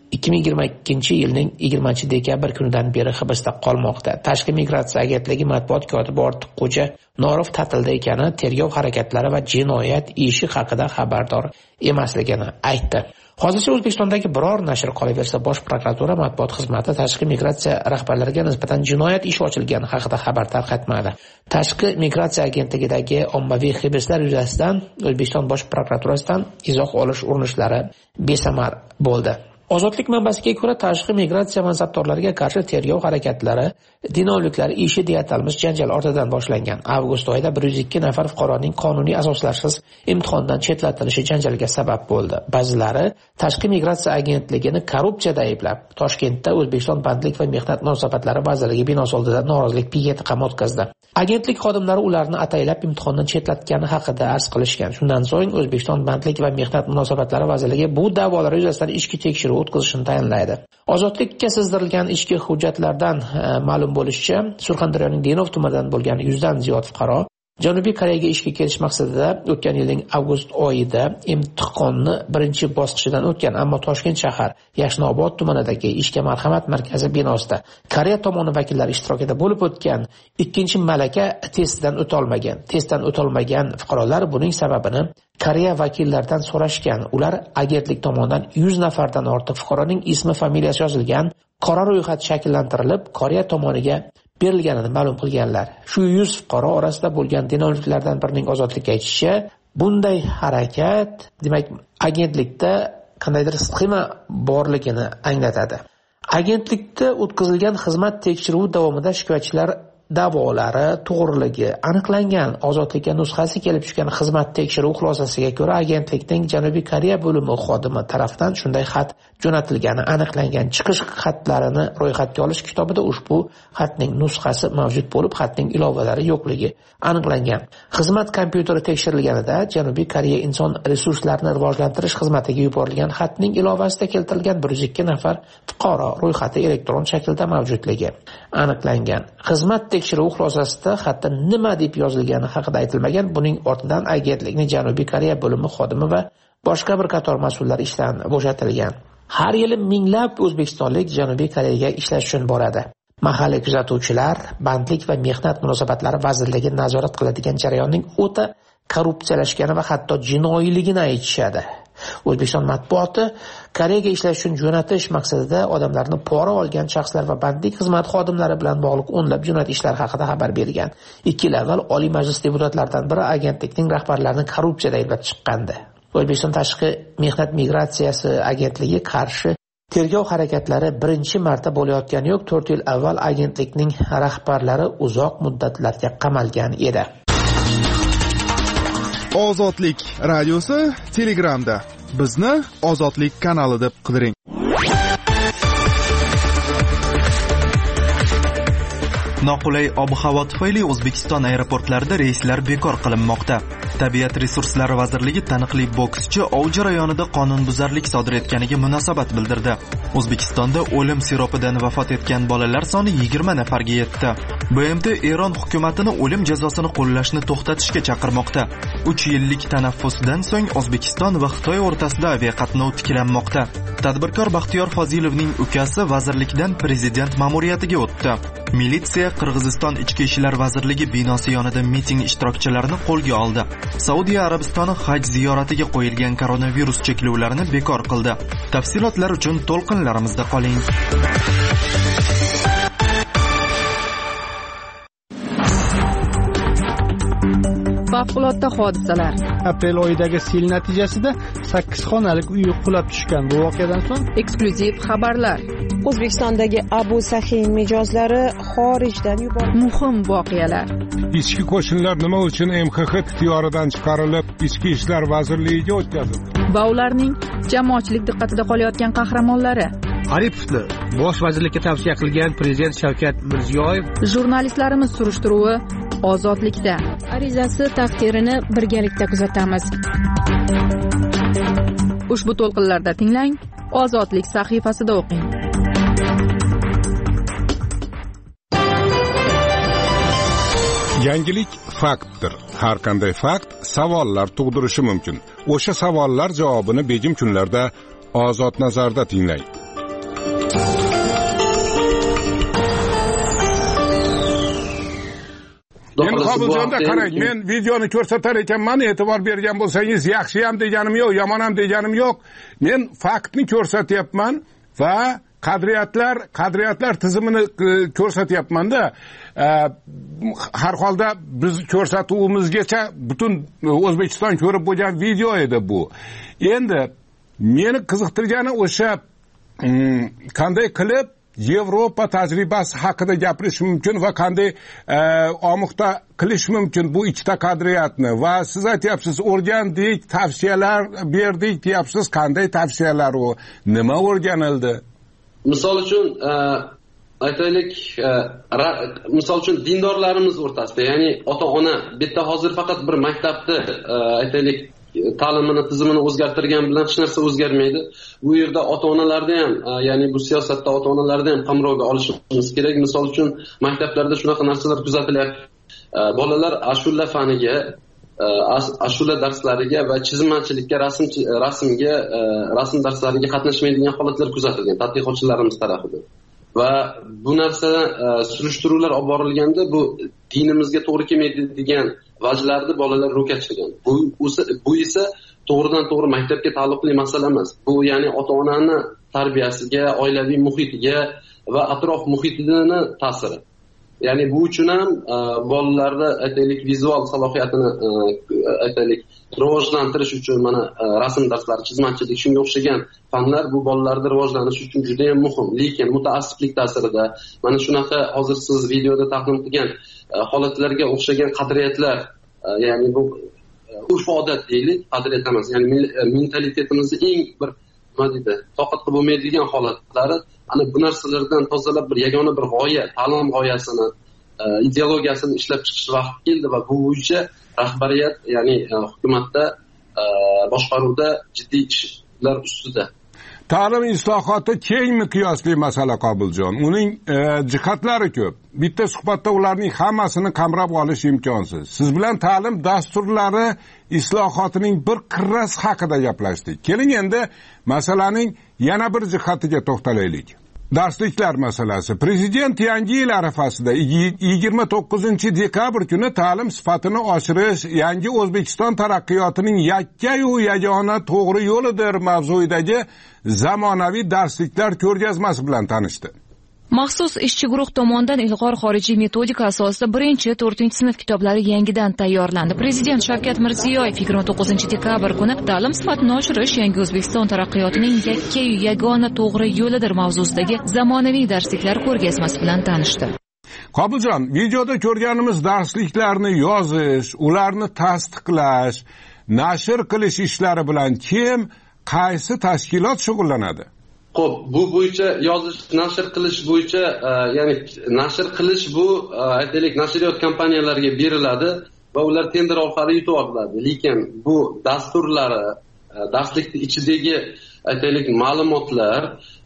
2022-yilning 20-dekabr kunidan beri hibsda qolmoqda. Tashqi migratsiya agentligi matbuot kotibi Ortiqxo'ja Norov ta'tilda ekani, tergov harakatlari va jinoyat ishi haqida xabardor emasligini aytdi. Hozircha O'zbekistondagi biror nashr qolaversa, Bosh prokuratura matbuot xizmati tashqi migratsiya rahbarlariga nisbatan jinoyat ishi ochilgani haqida xabar tarqatmadi. Tashqi migratsiya agentligidagi ommaviy hibslar yuzasidan O'zbekiston Bosh prokuraturasidan izoh olish urinishlari besamar bo'ldi. Ozodlik manbasiga ko'ra, tashqi migratsiya mansabdorlariga qarshi tergov harakatlari dinovliklar ishi deya atalmish janjal ortidan boshlangan. Avgust oyida 102 nafar fuqaroning qonuniy asoslarsiz imtihondan chetlatilishi janjalga sabab bo'ldi. Ba'zilari tashqi migratsiya agentligini korrupsiyada ayblab, Toshkentda O'zbekiston Bandlik va mehnat munosabatlari vazirligi binosi oldida norozilik piketi ham o'tkazdi. Agentlik xodimlari ularni ataylab imtihondan chetlatgani haqida arz qilishgan. Shundan so'ng O'zbekiston Bandlik va mehnat munosabatlari vazirligi bu da'volar yuzasidan ichki tekshiruv o'tkazishni tayinlaydi. Ozodlikka sizdirilgan ichki hujjatlardan ma'lum bo'lishicha, Surxondaryoning Denov tumanidan bo'lgan 100 dan ziyod fuqaro Janubiy Koreyaga ishga kelish maqsadida o'tgan yilning avgust oyida imtihonni birinchi bosqichidan o'tgan, ammo Toshkent shahar Yashnobod tumanidagi ishga marhamat markazi binosida Koreya tomoni vakillari ishtirokida bo'lib o'tgan ikkinchi malaka testidan o'tolmagan. Testdan o'tolmagan fuqarolar buning sababini Koreya vakillaridan so'rashgan. Ular agentlik tomonidan 100 nafardan ortiq fuqaroning ismi, familiyasi yozilgan qora ro'yxat shakllantirilib, Koreya tomoniga berilganini ma'lum qilganlar. Shu 100 fuqaro orasida bo'lgan dinovliklardan birining ozodlikka aytishicha, bunday harakat, demak, agentlikda qandaydir sxema borligini anglatadi. Agentlikda o'tkazilgan xizmat tekshiruvi davomida shikoyatchilar da'volari to'g'riligi aniqlangan. Ozodlikka nusxasi kelib tushgan xizmat tekshiruvi xulosasiga ko'ra, agentlikning Janubiy Koreya bo'limi xodimi tomonidan shunday xat jo'natilgani aniqlangan. Chiqish xatlarini ro'yxatga olish kitobida ushbu xatning nusxasi mavjud bo'lib, xatning ilovalari yo'qligi aniqlangan. Xizmat kompyuteri tekshirilganida Janubiy Koreya inson resurslarini rivojlantirish xizmatiga yuborilgan xatning ilovasida keltirilgan 102 nafar fuqaro ro'yxati elektron shaklda mavjudligi aniqlangan. Xizmat tekshiruv xulosasida xatda nima deb yozilgani haqida aytilmagan. Buning ortidan agentlikning Janubiy Koreya bo'limi xodimi va boshqa bir qator mas'ullar ishdan bo'shatilgan. Har yili minglab o'zbekistonlik Janubiy Koreyaga ishlash uchun boradi. Mahalliy kuzatuvchilar Bandlik va mehnat munosabatlari vazirligi nazorat qiladigan jarayonning o'ta korrupsiyalashgani va hatto jinoiyligini aytishadi. O'zbekiston matbuoti Koreyaga ishlash uchun jo'natish maqsadida odamlarni pora olgan shaxslar va bandlik xizmat xodimlari bilan bog'liq o'nlab jinoyat ishlar haqida xabar bergan. 2 yil avval Oliy Majlis deputatlaridan biri agentlikning rahbarlarini korrupsiyada ayblab chiqqandi. O'zbekiston Tashqi mehnat migratsiyasi agentligi qarshi tergov harakatlari birinchi marta bo'layotgani yo'q. 4 yil avval agentlikning rahbarlari uzoq muddatlarga qamalgan edi. Ozodlik radiosi Telegramda. Bizni Ozodlik kanali deb qidiring. Noqulay ob-havo tufayli O'zbekiston aeroportlarida reyslar bekor qilinmoqda. Tabiat resurslari vazirligi taniqli bokschi ov jarayonida qonunbuzarlik sodir etganiga munosabat bildirdi. O'zbekistonda o'lim siropidan vafot etgan bolalar soni 20 nafarga yetdi. BMT Eron hukumatini o'lim jazosini qo'llashni to'xtatishga chaqirmoqda. 3 yillik tanaffusdan so'ng O'zbekiston va Xitoy o'rtasida aviaqatnov tiklanmoqda. Tadbirkor Baxtiyor Fozilovning ukasi vazirlikdan prezident ma'muriyatiga o'tdi. Militsiya Qirg'iziston Ichki ishlar vazirligi binosi yonida miting ishtirokchilarini qo'lga oldi. Saudiya Arabistoni haj ziyoratiga qo'yilgan koronavirus cheklovlarini bekor qildi. Tafsilotlar uchun to'lqinlarimizda qoling. Favqulodda hodisalar. Aprel oyidagi sel natijasida 8 xonalik uy qulab tushgan. Bu voqeadan so'ng eksklyuziv xabarlar. O'zbekistondagi Abu Sahin mijozlari xorijdan yuborildi. Muhim voqealar. Ichki qo'shinlar nima uchun MXX ixtiyoridan chiqarilib, Ichki ishlar vazirligiga o'tkazildi? Va ularning jamoatchilik diqqatida qolayotgan qahramonlari. Aripovni bosh vazirlikka tavsiya qilgan prezident Shavkat Mirziyoyev. Jurnalistlarimiz surishtiruvi Ozodlikda. Arizasi taqdirini birgalikda kuzatamiz. Ushbu to'lqinlarda tinglang, Ozodlik sahifasida o'qing. Yangilik faktdir. Har qanday fakt savollar tug'dirishi mumkin. O'sha savollar javobini begim kunlarda Ozod nazarda tinglang. Men Qobiljonda qarang, men videoni ko'rsatar ekanman, e'tibor bergan bo'lsangiz, yaxshi ham deganim yo'q, yomon ham deganim yo'q. Men faktni ko'rsatyapman va qadriyatlar tizimini ko'rsatyapman-da. Har holda biz ko'rsatuvimizgacha butun O'zbekiston ko'rib bo'lgan video edi bu. Endi meni qiziqtirgani o'sha qanday qilib Yevropa tajribasi haqida gapirish mumkin va qanday omuqda qilish mumkin bu ikkita qadriyatni. Va siz aytyapsiz, o'rgandik, tavsiyalar berdik deyapsiz. Qanday tavsiyalar u? Nima o'rganildi? Misol uchun aytaylik, misol uchun dindorlarimiz o'rtasida, ya'ni ota-ona bitta hozir faqat bir maktabda aytaylik ta'limini tizimini o'zgartirgan bilan hech narsa o'zgarmaydi. Bu yerda ota-onalarni ham, ya'ni bu siyosatda ota-onalarni ham qamrovga olishimiz kerak. Misol uchun maktablarda shunaqa narsalar kuzatilyapti. Bolalar ashula faniga, ashula darslariga va chizmachilikka, rasm darslariga qatnashmaydigan holatlar kuzatilgan tadqiqotchilarimiz tomonidan. Va bu narsa surishtiruvlar olib borilganda bu dinimizga to'g'ri kelmaydi degan vajlarni bolalar ro'kachlagan. Bu esa to'g'ridan to'g'ri maktabga taalluqli masala emas. Bu ya'ni ota-onani tarbiyasiga, oilaviy muhitiga va atrof muhitini ta'siri. Ya'ni bu uchun ham bolalarda aytaylik vizual salohiyatini aytaylik rivojlantirish uchun mana rasm darslari, chizmachilik, shunga o'xshagan fanlar bu bolalarda rivojlanish uchun juda ham muhim. Lekin mutaassiblik ta'sirida mana shunaqa hozir siz videoda taqdim qilgan holatlarga o'xshagan qadriyatlar, ya'ni bu urf-odat deylik, qadriyat emas, ya'ni mentalitetimizning eng bir nima deydi, toqat qilib bo'lmaydigan holatlari ana bu narsalardan tozalab bir yagona bir g'oya, ta'lim g'oyasini, ideologiyasini ishlab chiqish vaqti keldi va bu bo'yicha rahbariyat, ya'ni hukumatda, boshqaruvda jiddiy ishlar ustida. Ta'lim islohoti keng miqyosli masala Qobiljon. Uning jihatlari ko'p. Bitta suhbatda ularning hammasini qamrab olish imkonsiz. Siz bilan ta'lim dasturlari islohotining bir qirrasi haqida gaplashdik. Keling endi masalaning yana bir jihatiga to'xtalaylik. Darsliklar masalasi. Prezident yangi yil arafasida 29 dekabr kuni ta'lim sifatini oshirish yangi O'zbekiston taraqqiyotining yakka-yu yagona to'g'ri yo'lidir mavzuidagi zamonaviy darsliklar ko'rgazmasi bilan tanishdi. Maxsus ishchi guruh tomonidan ilg'or xorijiy metodika asosida 1-4 sinf kitoblari yangidan tayyorlandi. Prezident Shavkat Mirziyoyev 29 dekabr kuni ta'lim sifatini oshirish yangi O'zbekiston taraqqiyotining yakka-yu yagona to'g'ri yo'lidir mavzusidagi zamonaviy darsliklar ko'rgazmasi bilan tanishdi. Qobiljon, videoda ko'rganimiz darsliklarni yozish, ularni tasdiqlash, nashr qilish ishlari bilan kim, qaysi tashkilot shug'ullanadi? Xo'p, bu bo'yicha yozish, nashr qilish bo'yicha, ya'ni nashr qilish bu aytaylik nashriyot kompaniyalariga beriladi va ular tender orqali yutib oladi. Lekin bu dasturlari, darslikning ichidagi aytaylik ma'lumotlar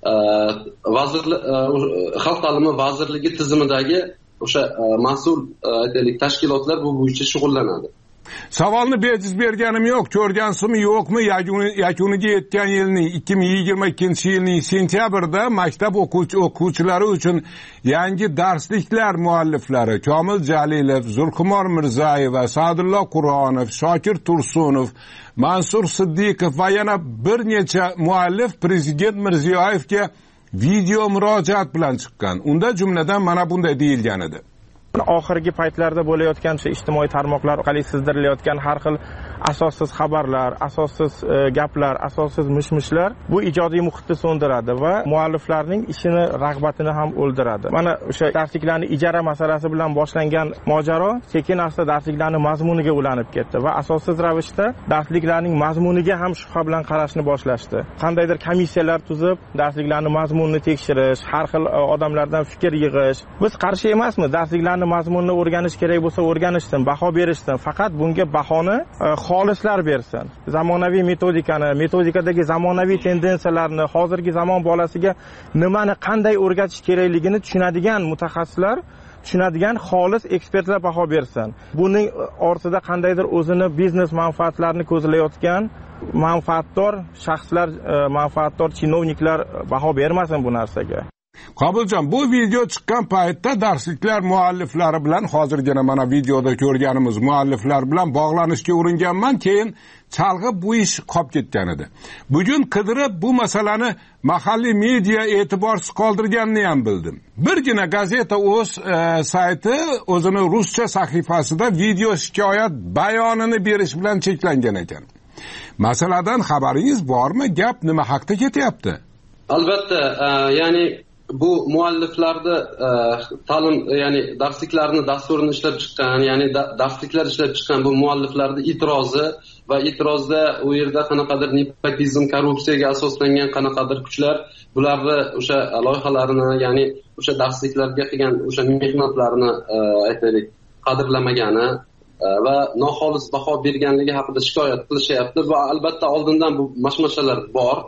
Xalq ta'limi vazirligi tizimidagi o'sha mas'ul aytaylik tashkilotlar bu bo'yicha shug'ullanadi. Savolni bejiz berganim yo'q, ko'rgansizmi yo'qmi, yakuniga yetgan yilning 2022-yilning sentyabrda maktab o'quvchilari uchun yangi darsliklar mualliflari Komil Jalilov, Zulqumor Mirzayeva, Sa'dulloh Qur'onov, Shokir Tursunov, Mansur Siddiqov va yana bir necha muallif Prezident Mirziyoyevga video murojaat bilan chiqqan. Unda jumladan mana bunday deyilgan edi. Oxirgi paytlarda bo'layotgan ijtimoiy tarmoqlar orqali sizdirilayotgan har xil asossiz xabarlar, asossiz gaplar, asossiz mishmishlar bu ijodiy muhitni so'ndiradi va mualliflarning ishini, rag'batini ham o'ldiradi. Mana o'sha darsliklarni ijara masalasi bilan boshlangan mojaro sekin-asta darsliklarning mazmuniga ulanib ketdi va asossiz ravishda darsliklarning mazmuniga ham shubha bilan qarashni boshlashdi. Qandaydir komissiyalar tuzib, darsliklarning mazmunini tekshirish, har xil odamlardan fikr yig'ish. Biz qarshi emasmiz, darsliklarning mazmunini o'rganish kerak bo'lsa o'rganishsin, baho berishsin. Faqat bunga bahoni xolislar bersin. Zamonaviy metodikadagi zamonaviy tendensiyalarni, hozirgi zamon bolasiga nimani qanday o'rgatish kerakligini tushunadigan mutaxassislar, tushunadigan xolis ekspertlar baho bersin. Buning ortida qandaydir o'zini biznes manfaatlarini ko'zlayotgan manfaatdor shaxslar, manfaatdor chinovniklar baho bermasin bu narsaga. Qobiljon, bu video chiqqan paytda darsliklar mualliflari bilan hozirgina mana videoda ko'rganimiz mualliflar bilan bog'lanishga uringanman, keyin chalg'ib bu ish qolib ketgan edi. Bugun qidirib bu masalani mahalliy media e'tiborsiz qoldirganini ham bildim. Birgina gazeta o'z sayti o'zini ruscha sahifasida video shikoyat bayonini berish bilan cheklangan ekan. Masaladan xabaringiz bormi? Gap nima haqida ketyapti? Albatta, ya'ni bu mualliflarni ta'lim, ya'ni darsliklarni dasturini ishlab chiqqan, ya'ni darsliklar ishlab chiqqan bu mualliflarning e'tirozi va e'tirozda u yerda qanaqadir nepotizm, korrupsiyaga asoslangan qanaqadir kuchlar bularni o'sha loyihalarini, ya'ni o'sha darsliklarga qilgan o'sha mehnatlarini aytaylik qadrlamagani va noxolis baho berganligi haqida shikoyat qilishyapti va albatta oldindan bu mashmashalar bor.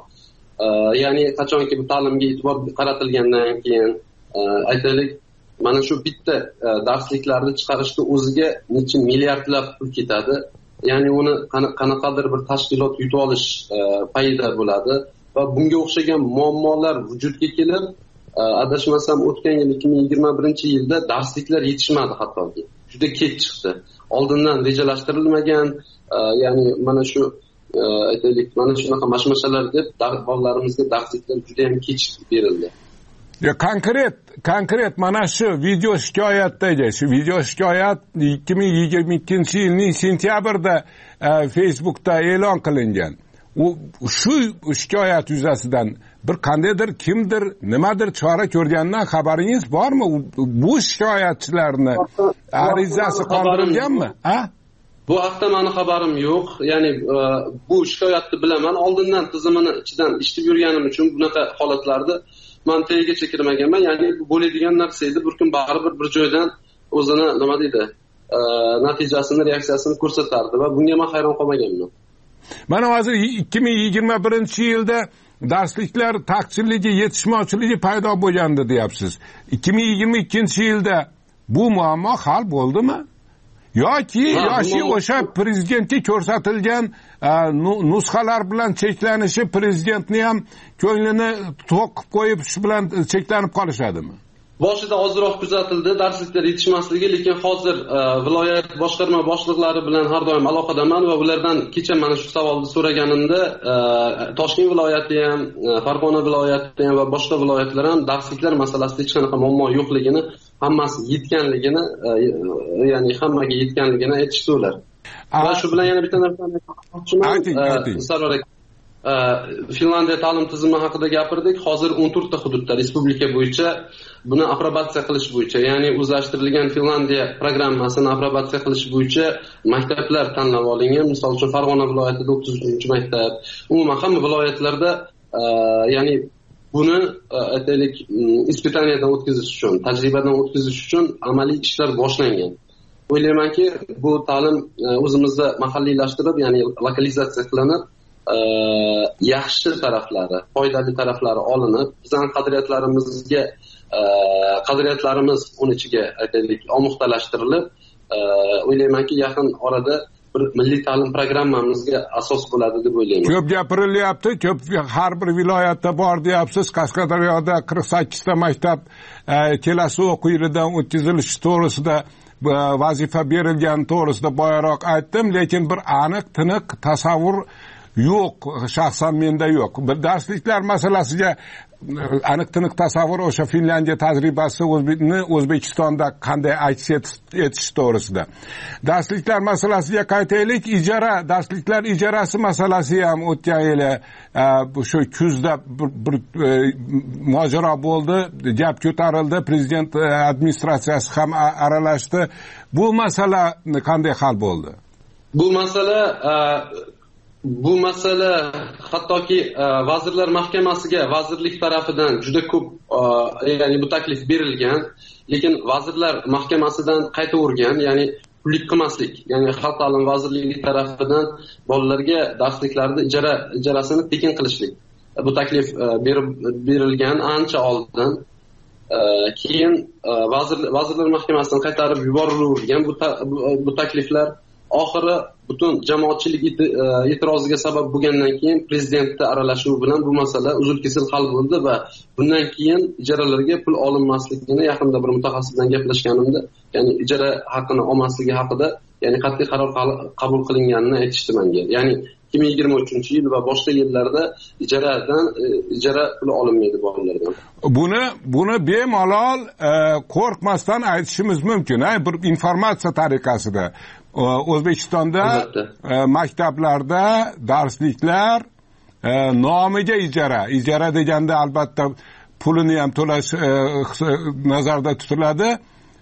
Ya'ni qachonki bu ta'limga e'tibor qaratilgandan keyin aytaylik mana shu bitta darsliklarni chiqarishga o'ziga necha milliardlab pul ketadi. Ya'ni uni qanaqadir bir tashkilot yutib olish payida bo'ladi va bunga o'xshagan muammolar vujudga kelib, adashmasam o'tgan yil 2021-yilda darsliklar yetishmadi, hattoki juda kech chiqdi. Oldindan rejalashtirilmagan, ya'ni mana shu aytaylik mana shunaqa mashmashalar deb bolalarimizga darsliklar juda ham kech berildi. Konkret mana shu video shikoyatdagi, shu video shikoyat 2022-yilning sentyabrda Facebookda e'lon qilingan. Shu shikoyat yuzasidan bir qandaydir kimdir nimadir chora ko'rganidan xabaringiz bormi? Bu shikoyatchilarni arizasi qoldirilganmi? Bu haqda meni xabarim yo'q. Ya'ni bu shikoyatni bilaman. Oldindan tizimini ichidan eshitib yurganim uchun bunaqa holatlarda men tagigacha kirmaganman. Ya'ni bu bo'ladigan narsa edi. Bir kun baribir bir joydan o'zini nima deydi, natijasini, reaksiyasini ko'rsatardi va bunga men hayron qolmaganman. Mana hozir 2021-yilda darsliklar taqchilligi, yetishmovchiligi paydo bo'lgandi deyapsiz. 2022-yilda bu muammo hal bo'ldimi? yoki o'sha prezidentga ko'rsatilgan nusxalar bilan cheklanishi prezidentni ham ko'nglini to'q qilib qo'yib shu bilan cheklanib qolishadimi? Boshida ozroq kuzatildi darsliklar yetishmasligi, lekin hozir viloyat boshqarma boshliqlari bilan har doim aloqadaman va ulardan kecha mana shu savolni so'raganimda Toshkent viloyati ham, Farg'ona viloyati ham va boshqa viloyatlar ham darsliklar masalasida hech qanaqa muammo yo'qligini, hammasi yetganligini, ya'ni hammaga yetganligini aytishdi ular. Va shu bilan yana bitta narsani aytmoqchiman. Sarvar aka, Finlandiya ta'lim tizimi haqida gapirdik. Hozir 14 ta hududda respublika bo'yicha buni aprobatsiya qilish bo'yicha, ya'ni o'zlashtirilgan Finlandiya programmasini aprobatsiya qilish bo'yicha maktablar tanlab olingan. Misol uchun Farg'ona viloyatida 33-maktab, umuman hamma viloyatlarda ya'ni buni aytaylik ispitaniyadan o'tkazish uchun, tajribadan o'tkazish uchun amaliy ishlar boshlangan. O'ylaymanki, bu ta'lim o'zimizda mahalliylashtirib, ya'ni lokalizatsiya qilinib, yaxshi taraflari, foydali taraflari olinib, bizning qadriyatlarimiz uni ichiga aytaylik omuxtalashtirilib, o'ylaymanki, yaqin orada bir milliy ta'lim programmamizga asos bo'ladi deb o'ylayman. Ko'p gapirilyapti, ko'p har bir viloyatda bor deyapsiz. Qashqadaryoda 48 ta maktab kelasi o'quv yilidan o'tkazilishi to'g'risida vazifa berilgan to'g'risida boyaroq aytdim, lekin bir aniq, tiniq tasavvur yo'q, shaxsan menda yo'q. Bir darsliklar masalasiga aniq tiniq tasavvur o'sha Finlandiya tajribasi O'zbekistonda qanday aks etish to'g'risida. Darsliklar masalasiga qaytaylik. Darsliklar ijarasi masalasi ham o'tgan yili shu kuzda bir mojaro bo'ldi, gap ko'tarildi, prezident administratsiyasi ham aralashdi. Bu masala qanday hal bo'ldi? Bu masala hattoki Vazirlar Mahkamasiga vazirlik tarafidan juda ko'p, ya'ni bu taklif berilgan, lekin Vazirlar Mahkamasidan qaytavergan, ya'ni pullik qilmaslik, ya'ni Xalq ta'limi vazirligi tarafidan bolalarga darsliklarni ijarasini tekin qilishlik. Bu taklif berilgan ancha oldin. Keyin Vazirlar Mahkamasidan qaytarib yuborilgan bu takliflar oxiri butun jamoatchilik e'tiroziga sabab bo'lgandan keyin prezidentning aralashuvi bilan bu masala uzil-kesil hal bo'ldi va bundan keyin ijaralarga pul olinmasligini yaqinda bir mutaxassis bilan gaplashganimda, ya'ni ijara haqini olmasligi haqida, ya'ni qat'iy qaror qabul qilinganini aytishdi menga. Ya'ni 2023-yil va boshqa yillarda ijara puli olinmaydi bolalardan. Buni bemalol qo'rqmasdan aytishimiz mumkin, bir informatsiya tariqasida. O'zbekistonda maktablarda darsliklar nomiga ijara deganda albatta pulini ham to'lash nazarda tutiladi.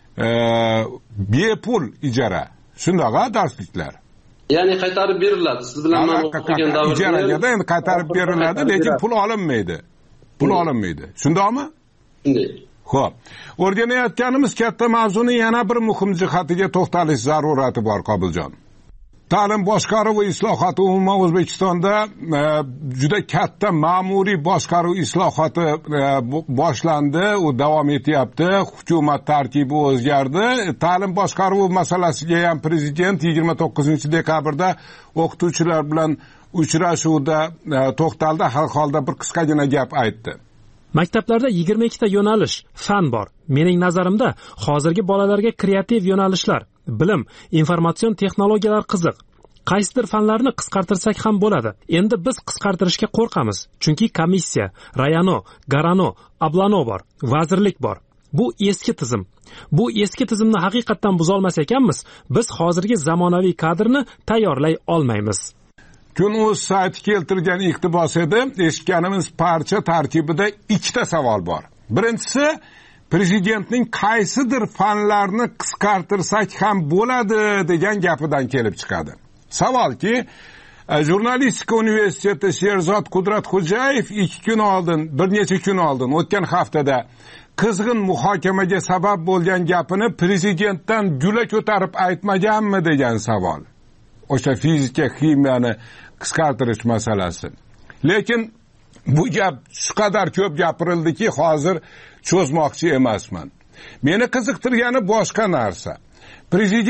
Bepul ijara. Shundaqa darsliklar. Ya'ni qaytarib beriladi. Siz bilan men o'qigan davrda ijaraga endi qaytarib beriladi, lekin pul olinmaydi. Shundaqmi? Shunday. Xo'p, o'rganayotganimiz katta mavzuning yana bir muhim jihatiga to'xtalish zarurati bor, Qobiljon. Ta'lim boshqaruvi islohoti umuman O'zbekistonda juda katta ma'muriy boshqaruv islohoti boshlandi, u davom etyapti, hukumat tarkibi o'zgardi. Ta'lim boshqaruvi masalasiga ham prezident 29-dekabrda o'qituvchilar bilan uchrashuvda to'xtaldi, har holda bir qisqagina gap aytdi. Maktablarda 22 ta yo'nalish, fan bor. Mening nazarimda hozirgi bolalarga kreativ yo'nalishlar, bilim, informatsion texnologiyalar qiziq. Qaysidir fanlarni qisqartirsak ham bo'ladi. Endi biz qisqartirishga qo'rqamiz, chunki komissiya, Rayano, Garano, Ablano bor, vazirlik bor. Bu eski tizim. Bu eski tizimni haqiqatdan buzolmas ekanmiz, biz hozirgi zamonaviy kadrni tayyorlay olmaymiz. Kun.uz sayti keltirgan iqtibos edi. Eshitganimiz parcha tarkibida 2 ta savol bor. Birinchisi, prezidentning qaysidir fanlarni qisqartirsak ham bo'ladi degan gapidan kelib chiqadi. Savolki, Jurnalistika universiteti Sherzod Qudratxo'jayev bir necha kun oldin, o'tgan haftada qizg'in muhokamaga sabab bo'lgan gapini prezidentdan gula ko'tarib aytmaganmi degan savol. O'sha fizika, ximiyani qisqartirish masalasi. Lekin bu gap shu qadar ko'p gapirildiki, hozir cho'zmoqchi emasman. Meni qiziqtirgani boshqa narsa. Prezident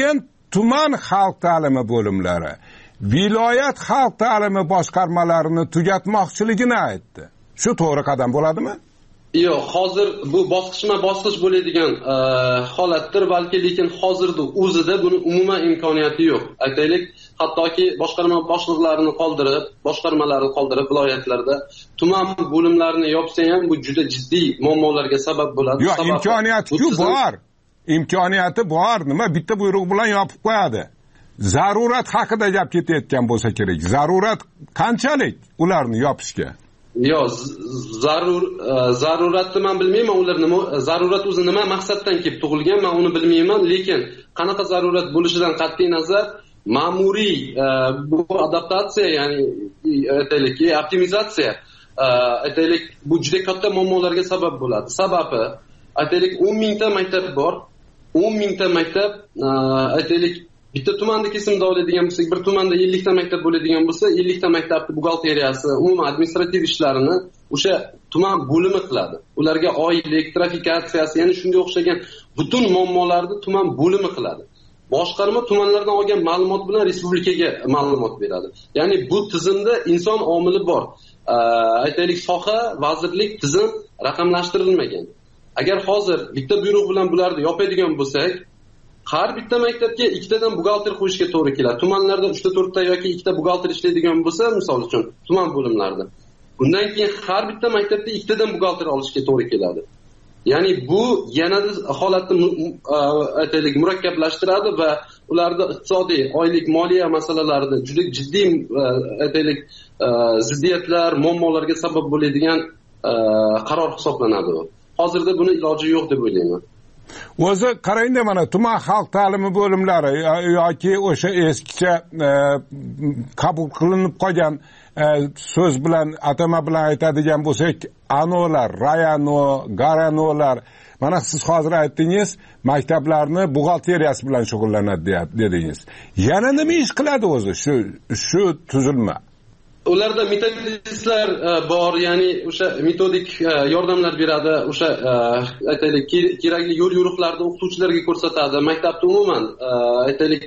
tuman xalq ta'limi bo'limlari viloyat xalq ta'limi boshqarmalarini tugatmoqchiligini aytdi. Shu to'g'ri qadam bo'ladimi? Yo'q, hozir bu bosqichma-bosqich bo'ladigan holatdir, balki lekin hozirda o'zida buni umuman imkoniyati yo'q. Aytaylik, hattoki boshqarma boshliqlarini qoldirib, boshqarmalarni qoldirib viloyatlarda tuman bo'limlarini yopsa ham bu juda jiddiy muammolarga sabab bo'ladi. Yo'q, imkoniyati-ku bor. Imkoniyati bor. Nima bitta buyruq bilan yopib qo'yadi. Zarurat haqida gap ketayotgan bo'lsa kerak. Zarurat qanchalik ularni yopishga? Yo'q, zaruratni men bilmayman, ular nima zarurat o'zi nima maqsaddan kelib tug'ilgan, men uni bilmayman, lekin qanaqa zarurat bo'lishidan qat'iy nazar ma'muriy bu adaptatsiya, ya'ni aytaylik, optimizatsiya, aytaylik, bu juda katta muammolarga sabab bo'ladi. Sababi aytaylik 10 mingta maktab bor. 10 mingta maktab aytaylik bitta tumanda kesimda oladigan bo'lsak, bir tumanda 50 ta maktab bo'ladigan bo'lsa, 50 ta maktabning buxgalteriyasi, umuman administrativ ishlarini o'sha tuman bo'limi qiladi. Ularga oylik, trafikatsiyasi, ya'ni shunga o'xshagan butun muammolarni tuman bo'limi qiladi. Boshqarma tumanlardan olgan ma'lumot bilan respublikaga ma'lumot beradi. Ya'ni bu tizimda inson omili bor. Aytaylik, soha, vazirlik, tizim raqamlashtirilmagan. Agar hozir bitta buyruq bilan bularni yopadigan bo'lsak, har bitta maktabga ikkitadan buxgalter qo'yishga to'g'ri keladi. Tumanlarda 3-4 ta yoki 2 ta buxgalter ishlaydigan bo'lsa, misol uchun tuman bo'limlarida. Bundan keyin har bitta maktabda 2 tadan buxgalter olishga to'g'ri keladi. Ya'ni bu yanada holatni aytaylik murakkablashtiradi va ularda iqtisodiy, oylik, moliya masalalarida juda jiddiy aytaylik ziddiyatlar, muammolarga sabab bo'ladigan qaror hisoblanadi. Hozirda buni iloji yo'q deb o'ylayman. O'zi qarangda, mana tuman xalq ta'limi bo'limlari yoki o'sha eskicha qabul qilinib qolgan so'z bilan, atama bilan aytadigan bo'lsak, anolar, rayano, garanolar. Mana siz hozir aytdingiz, maktablarni buxgalteriyasi bilan shug'ullanadi dedingiz. Yana nima ish qiladi o'zi shu tuzilma? Ularda metodistlar bor, ya'ni o'sha metodik yordamlar beradi, o'sha aytaylik kerakli yo'l yo'riqlarni o'qituvchilarga ko'rsatadi. Maktabda umuman aytaylik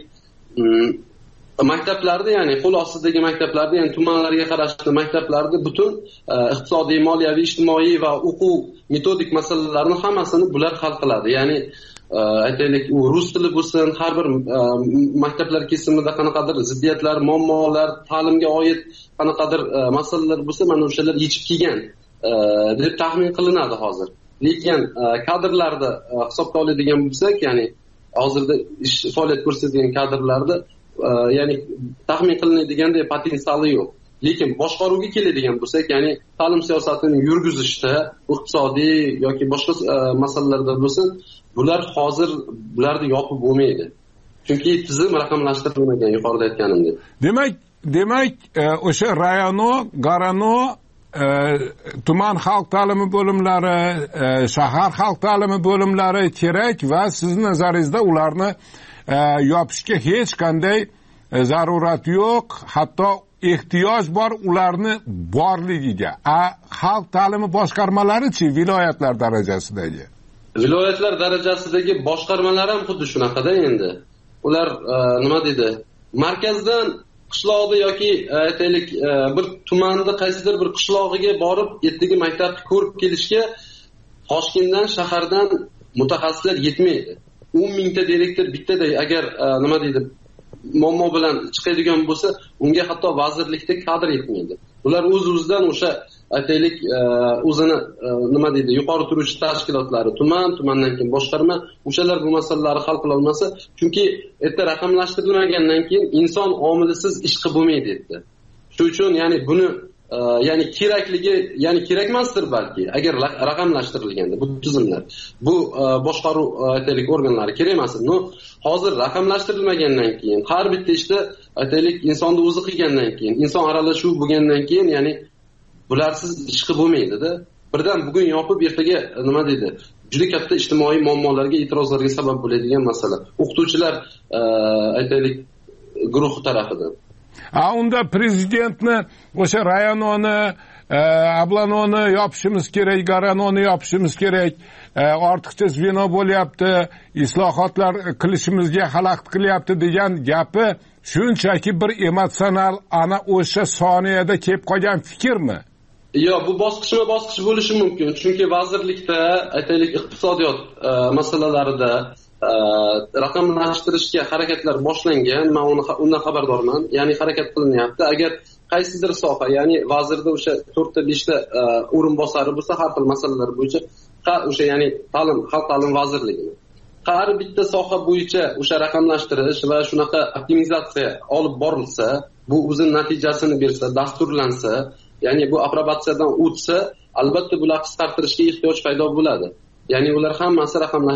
maktablarda, ya'ni qo'l ostidagi maktablarda, ya'ni tumanlarga qarashli maktablarda butun iqtisodiy, moliyaviy, ijtimoiy va o'quv metodik masalalarni hammasini bular hal qiladi. Ya'ni aytaylik, u rus tili bo'lsin, har bir maktablar kesimida qanaqadir ziddiyatlar, muammolar, ta'limga oid qanaqadir masalalar bo'lsa, mana o'shalar yechib kelgan deb taxmin qilinadi hozir. Lekin kadrlarda hisobga oladigan bo'lsak, ya'ni hozirda ish faoliyat ko'rsatadigan kadrlarda ya'ni taxmin qilinadiganday potensiali yo'q. Lekin boshqaruvga keladigan bo'lsak, ya'ni ta'lim siyosatini yurgizishda, iqtisodiy yoki boshqa masalalarda bo'lsin, bular hozir bularni yopib bo'lmaydi. Chunki tizim raqamlashtirilmagan, yuqorida aytganimdek. Demak, o'sha rayano, garano, tuman xalq ta'limi bo'limlari, shahar xalq ta'limi bo'limlari kerak va sizning nazaringizda ularni yopishga hech qanday zarurat yo'q, hatto ehtiyoj bor ularni borligiga. Xalq ta'limi boshqarmalari-chi, viloyatlar darajasidagi? Viloyatlar darajasidagi boshqarmalar ham xuddi shunaqada endi. Ular nima deydi? Markazdan qishloqda yoki aytaylik bir tumanda qaysidir bir qishlog'iga borib, ertaga maktabni ko'rib kelishga Toshkentdan, shahardan mutaxassislar yetmaydi. 10 mingta direktor bittada agar nima deydi, muammo bilan chiqadigan bo'lsa, unga hatto vazirlikda kadr yetmaydi. Ular o'z-o'zidan o'sha aytaylik o'zini nima deydi, yuqori turuvchi tashkilotlari, tumandan keyin boshqarma, o'shalar bu masalalarni hal qila olmasa, chunki erta raqamlashtirilmagandan keyin inson omilisiz ish qilib bo'lmaydi dedi. Shuning uchun ya'ni buni ya'ni kerakligi, ya'ni kerak emasdir balki, agar raqamlashtirilganda bu tizimlar, bu boshqaruv aytaylik organlari kerak emas. No, hozir raqamlashtirilmagandan keyin, har bitta ishda aytaylik insonni o'zi qilgandan keyin, inson aralashuv bo'lgandan keyin, ya'ni bularsiz ish qilib bo'lmaydi-da. Birdan bugun yopib ertaga nima deydi? Juda katta ijtimoiy muammolarga, e'tirozlarga sabab bo'ladigan masala. O'qituvchilar aytaylik guruhi tarafidan. Unda prezidentni o'sha rayononi ablanoni yopishimiz kerak, garanoni yopishimiz kerak, ortiqcha zvino bo'lyapti, islohotlar qilishimizga xalaqit qilyapti degan gapi shunchaki bir emotsional ana o'sha soniyada kelib qolgan fikrmi? Yo'q, bu bosqichma-bosqich bo'lishi mumkin. Chunki vazirlikda, aytaylik, iqtisodiyot masalalarida raqamlashtirishga harakatlar boshlangan. Men undan xabardorman. Ya'ni harakat qilinyapti. Agar qaysidir soha, ya'ni vazirda o'sha 4 ta 5 ta o'rinbosari bo'lsa, har xil masalalar bo'yicha, o'sha ya'ni xalq ta'lim vazirligini har bitta soha bo'yicha o'sha raqamlashtirish va shunaqa optimizatsiya olib borilsa, bu o'zining natijasini bersa, dasturlansa, ya'ni bu aprobatsiyadan o'tsa, albatta bular qisqartirishga ehtiyoj paydo bo'ladi. Ya'ni ular hammasi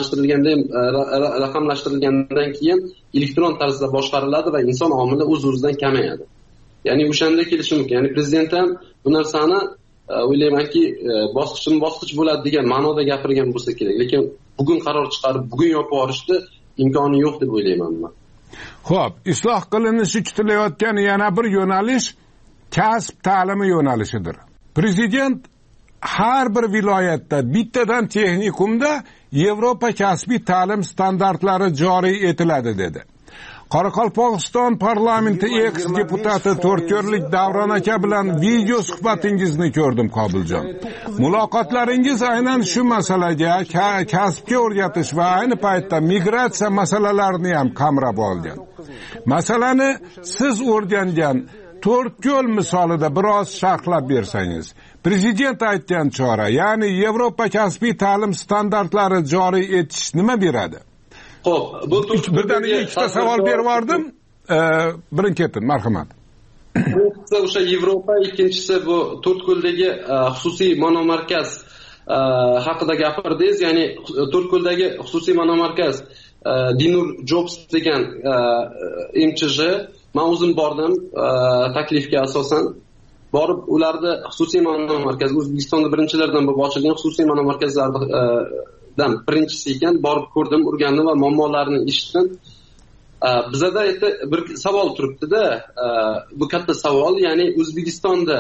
raqamlashtirilgandan keyin elektron tarzda boshqariladi va inson omili o'z-o'zidan kamayadi. Ya'ni o'shanda kelishi mumkin. Ya'ni prezident ham bu narsani o'ylaymanki bosqichma-bosqich bo'ladi degan ma'noda gapirgan bo'lsa kerak. Lekin bugun qaror chiqarib, bugun yopib yuborishni imkoni yo'q deb o'ylayman men. Xo'p, isloh qilinishi kutilayotgan yana bir yo'nalish kasb ta'limi yo'nalishidir. Prezident har bir viloyatda bittadan texnikumda Yevropa kasbiy ta'lim standartlari joriy etiladi dedi. Qoraqalpog'iston parlamenti eks-deputati To'rtko'rlik Davron aka bilan video suhbatingizni ko'rdim, Qobiljon. Muloqotlaringiz aynan shu masalaga, kasbga o'rgatish va ayni paytda migratsiya masalalarini ham qamrab olgan. Masalani siz o'rgangan To'rtko'l misolida biroz sharhlab bersangiz. Prezident aytgan chora, ya'ni Yevropa kasbiy ta'lim standartlari joriy etish nima beradi? Xo'p, bu birdaniga ikkita savol berib yubordim. Birin-ketin, marhamat. Birinchisi o'sha Yevropa, ikkinchisi bu To'rtko'ldagi xususiy monomarkaz haqida gapirdingiz. Ya'ni To'rtko'ldagi xususiy monomarkaz Dinur Jobs degan MChJ. Men o'zim bordim taklifga asosan. Borib ularda xususiy monomarkaz O'zbekistonda birinchilardan bo'lib ochilgan xususiy monomarkazlardan birinchisi ekan. Borib ko'rdim, o'rgandim va muammolarni eshitdim. Bizada bir savol turibdi-da, bu katta savol, ya'ni O'zbekistonda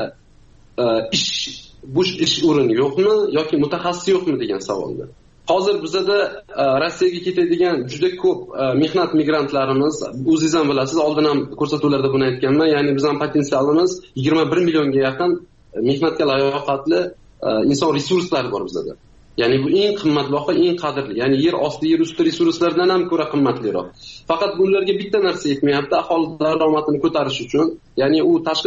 bo'sh ish o'rni yo'qmi yoki mutaxassis yo'qmi degan savolda. Hozir bizada Rossiyaga ketadigan juda ko'p mehnat migrantlarimiz, o'zingiz ham bilasiz, oldin ham ko'rsatuvlarda buni aytganman, ya'ni bizning potensialimiz 21 millionga yaqin mehnatga layoqatli inson resurslari bor bizada. Ya'ni bu eng qimmatbaho, eng qadrli, ya'ni yer osti, yer usti resurslardan ham ko'ra qimmatliroq. Faqat bularga bitta narsa yetmayapti, aholi daromadini ko'tarish uchun, ya'ni u tashqi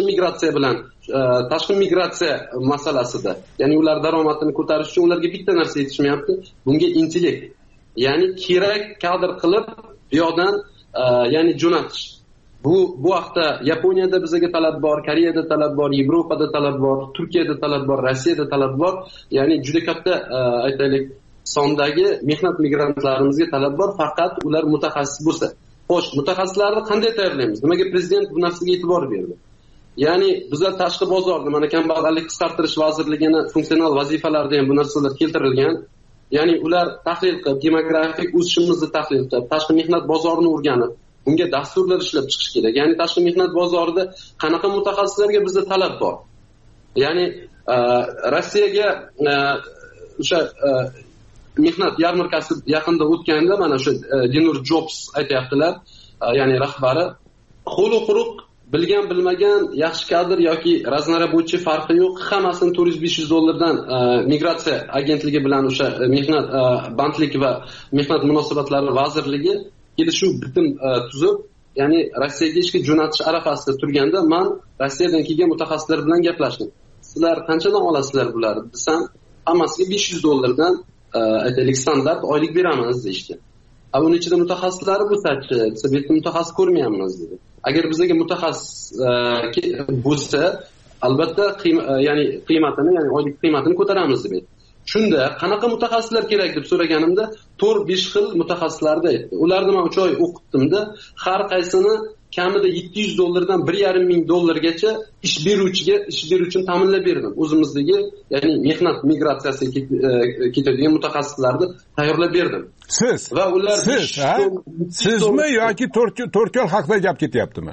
migratsiya masalasida, ya'ni ular daromadini ko'tarish uchun ularga bitta narsa yetishmayapti, bunga intellekt. Ya'ni kerak kadr qilib bu yoqdan ya'ni jo'natish. Bu haqda Yaponiyada bizga talab bor, Koreyada talab bor, Yevropada talab bor, Turkiyada talab bor, Rossiyada talab bor. Ya'ni juda katta aytaylik sondagi mehnat migrantlarimizga talab bor, faqat ular mutaxassis bo'lsa. Xo'sh, mutaxassislarni qanday tayyorlaymiz? Nimaga prezident bu narsaga e'tibor berdi? Ya'ni bizlar tashqi bozorda, mana kambag'allik qisqartirish vazirligining funksional vazifalarida ham bu narsalar keltirilgan. Ya'ni ular tahlil qilib, demografik o'sishimizni tahlil qilib, tashqi mehnat bozorini o'rganib, bunga dasturlar ishlab chiqish kerak. Ya'ni tashqi mehnat bozorida qanaqa mutaxassislarga bizda talab bor? Ya'ni Rossiyaga o'sha mehnat yarmarkasi yaqinda o'tganda mana o'sha Dinur Jobs aytayaptilar, ya'ni rahbari, qo'li quruq bilgan bilmagan yaxshi kadr yoki raznara bo'yicha farqi yo'q, hammasini $400-500 migratsiya agentligi bilan o'sha mehnat bandlik va mehnat munosabatlari vazirligi kelishuv bitim tuzib, ya'ni Rossiyaga ishga jo'natish arafasida turganda men Rossiyadan kelgan mutaxassislar bilan gaplashdim. Sizlar qanchadan olasizlar bularni? Desam, hammasiga $500 aytaylik standart oylik beramiz deyishdi. Uning ichida mutaxassislari bo'lsa-chi, biz bitta mutaxassis ko'rmayapmiz dedi. Agar bizga mutaxassis bo'lsa, albatta ya'ni qiymatini, ya'ni oylik qiymatini ko'taramiz dedi. Shunda qanaqa mutaxassislar kerak deb so'raganimda 4-5 xil mutaxassislarni aytdi. Ularni men 3 oy o'qitdimda, har qaysini kamida $700 dan $1,500 ish beruvchini ta'minlab berdim. O'zimizdagi, ya'ni mehnat migratsiyasiga ketadigan mutaxassislarni tayyorlab berdim. Siz va ular sizmi yoki To'rtko'l haqida gap ketyaptimi?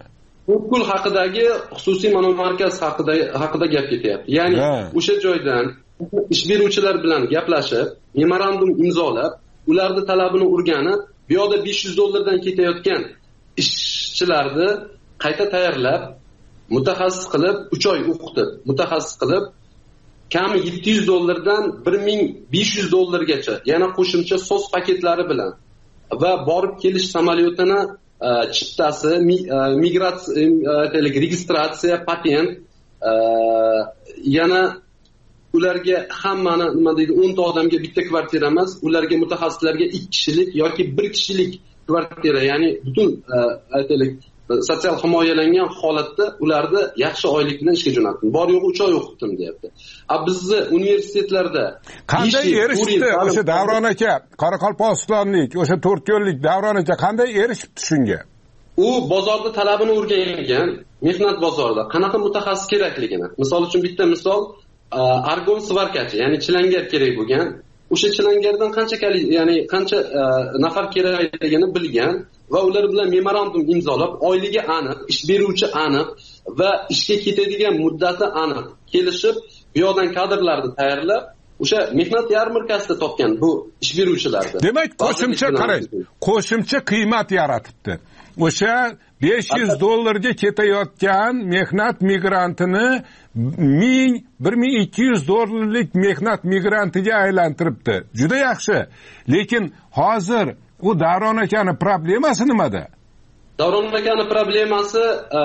Pul haqidagi xususiy monomarkaz haqida gap ketyapti. Ya'ni o'sha joydan ish beruvchilar bilan gaplashib, memorandum imzolab, ularni talabini o'rganib, bu yoqda $500 ketayotgan ishchilarni qayta tayyorlab, mutaxassis qilib, 3 oy o'qitib, mutaxassis qilib, kami $700 dan $1500 gacha, yana qo'shimcha so'z paketlari bilan va borib kelish samolyotini chiptasi, registratsiya, patent, yana ularga hammani nima deydi 10 ta odamga bitta kvartira emas, ularga mutaxassislarga 2 kishilik yoki 1 kishilik kvartira, ya'ni butun aytaylik sotsial himoyalangan holatda ularni yaxshi oylik bilan ishga jo'natdim. Bor yo'q 3 oy o'qitdim deyapti. Bizni universitetlarda qanday erishdi o'sha Davron aka, Qoraqalpog'istonlik, o'sha 4 yo'llik Davron aka qanday erishibdi shunga? U bozorda talabini o'rgangan, mehnat bozorida qanaqa mutaxassis kerakligini. Misol uchun bitta misol argon svarkachi, ya'ni chilangar kerak bo'lgan. O'sha chilangardan qancha nafar kerakligini bilgan va ular bilan memorandum imzolab, oyligi aniq, ish beruvchi aniq va ishga ketadigan muddati aniq kelishib, bu yoqdan kadrlarni tayyorlab, o'sha mehnat yarmarkasida topgan bu ish beruvchilarni. Demak, qo'shimcha qiymat yaratibdi. O'sha $500 ga ketayotgan mehnat migrantini $1200 mehnat migrantiga aylantiribdi. Juda yaxshi. Lekin hozir u Davron akani problemasi nimada? Davron akani problemasi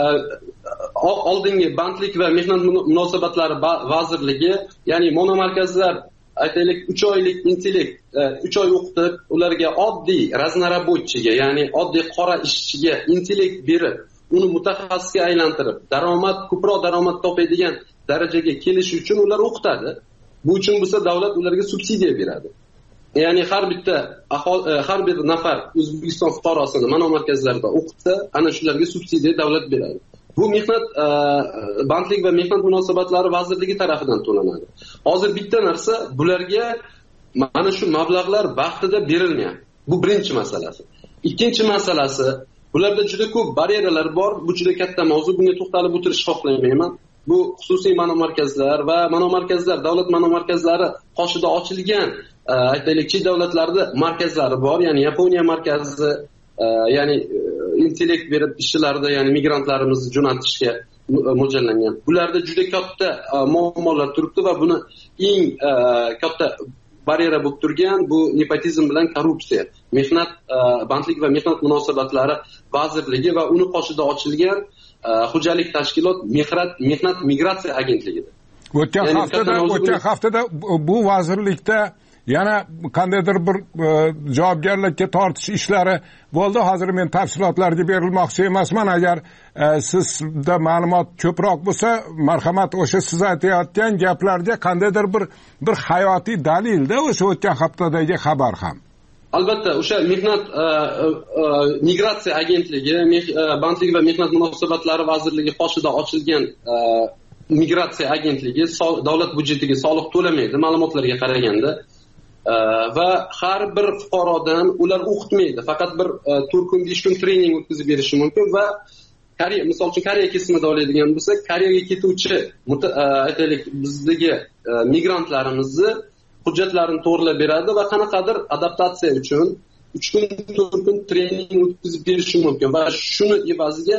oldingi bandlik va mehnat munosabatlari vazirligi, ya'ni monomarkazlar aytaylik 3 oylik intellekt 3 oy o'qitib, ularga oddiy raznarabotchiga, ya'ni oddiy qora ishchiga intellekt berib, uni mutaxassisga aylantirib, ko'proq daromad topadigan darajaga kelish uchun ular o'qitadi. Bu uchun bo'lsa davlat ularga subsidiya beradi. Ya'ni har bir nafar O'zbekiston fuqarosini monomarkazlarda o'qitsa, ana shularga subsidiya davlat beradi. Bu mehnat bandlik va mehnat munosabatlari vazirligi tomonidan to'lanadi. Hozir bitta narsa, bularga mana shu mablag'lar vaqtida berilmayapti. Bu birinchi masalasi. Ikkinchi masalasi, bularda juda ko'p baryeralar bor. Bu juda katta mavzu, bunga to'xtalib o'tirishni xohlamayman. Bu xususiy monomarkazlar va monomarkazlar, davlat monomarkazlari qoshida ochilgan aytaylik chet davlatlarda markazlari bor, ya'ni Yaponiya markazi, ya'ni intellekt berib ishchilarni, ya'ni migrantlarimizni jo'natishga mo'ljallangan. Bularda juda katta muammolar turibdi va buni eng katta baryera bo'lib turgan bu nepotizm bilan korrupsiya. Mehnat bandlik va mehnat munosabatlari vazirligi va uni qoshida ochilgan xo'jalik tashkilot mehnat migratsiya agentligidir. O'tgan haftada bu vazirlikda yana qandaydir bir javobgarlikka tortish ishlari bo'ldi. Hozir men tafsilotlarga berilmoqchi emasman. Agar sizda ma'lumot ko'proq bo'lsa, marhamat, o'sha siz aytayotgan gaplarga qandaydir bir hayotiy dalilda o'sha o'tgan haftadagi xabar ham. Albatta, o'sha mehnat migratsiya agentligi, bandlik va mehnat munosabatlari vazirligi qoshida ochilgan migratsiya agentligi davlat byudjetiga soliq to'lamaydi ma'lumotlarga qaraganda. Va har bir fuqarodan ular o'qitmaydi, faqat bir 4 kun 5 kun trening o'tkazib berishi mumkin va misol uchun Koreya kesimida oladigan bo'lsak, Koreyaga ketuvchi aytaylik bizdagi migrantlarimizni hujjatlarini to'g'rilab beradi va qanaqadir adaptatsiya uchun 3 kun 4 kun trening o'tkazib berishi mumkin va shuni evaziga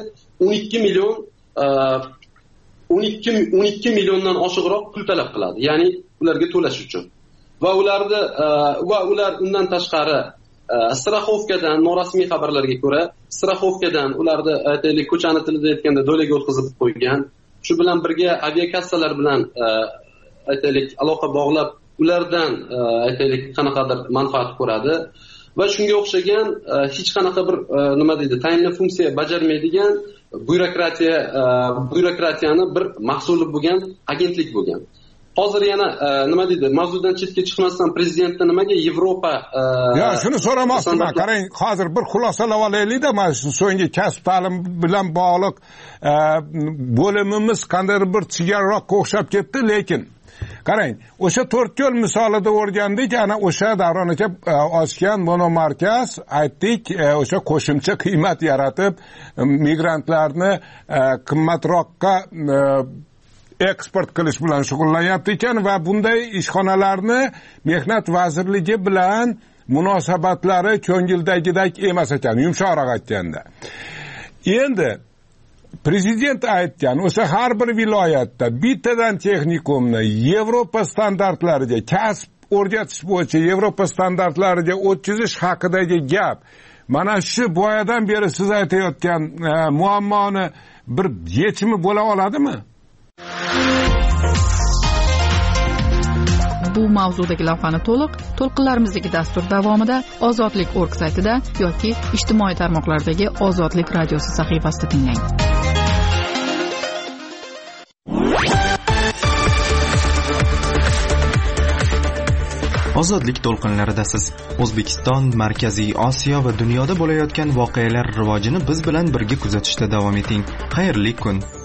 12 milliondan oshiqroq pul talab qiladi, ya'ni ularga to'lash uchun. Va ular undan tashqari strixovkadan, norasmiy xabarlarga ko'ra, strixovkadan ularni aytaylik ko'chani tilida aytganda do'laga o'tkazib qo'ygan. Shu bilan birga aviakassalar bilan aytaylik aloqa bog'lab, ulardan aytaylik qanaqadir manfaat ko'radi va shunga o'xshagan hech qanaqa bir nima deydi, tayinli funksiya bajarmaydigan byurokratiyani bir mahsuli bo'lgan agentlik bo'lgan. Hozir yana nima deydi, mavzudan chetga chiqmasdan prezidentda nimaga Yevropa shuni so'ramoqchiman. Qarang, hozir bir xulosalab olaylik-da, mana shu so'nggi kasb ta'lim bilan bog'liq bo'limimiz qandaydir bir chigararoqqa o'xshab ketdi, lekin qarang, o'sha 4 yo'l misolida o'rgandik, ana o'sha Davron aka ochgan monomarkaz, aytdik, o'sha qo'shimcha qiymat yaratib migrantlarni qimmatroqqa eksport qilish bilan shug'ullanyapti ekan va bunday ishxonalarni Mehnat vazirligi bilan munosabatlari ko'ngildagidek emas ekan, yumshoqroq aytganda. Endi prezident aytgan, o'sha har bir viloyatda bittadan texnikumni Yevropa standartlariga, kasb o'rgatish bo'yicha Yevropa standartlariga o'tkazish haqidagi gap, mana shu boyadan beri siz aytayotgan muammoni bir yechimi bo'la oladimi? Bu mavzudagi lavhani to'lqinlarimizdagi dastur davomida ozodlik.org saytida yoki ijtimoiy tarmoqlardagi Ozodlik radiosi sahifasida tinglang. Ozodlik to'lqinlaridasiz. O'zbekiston, Markaziy Osiyo va dunyoda bo'layotgan voqealar rivojini biz bilan birga kuzatishda davom eting. Xayrli kun.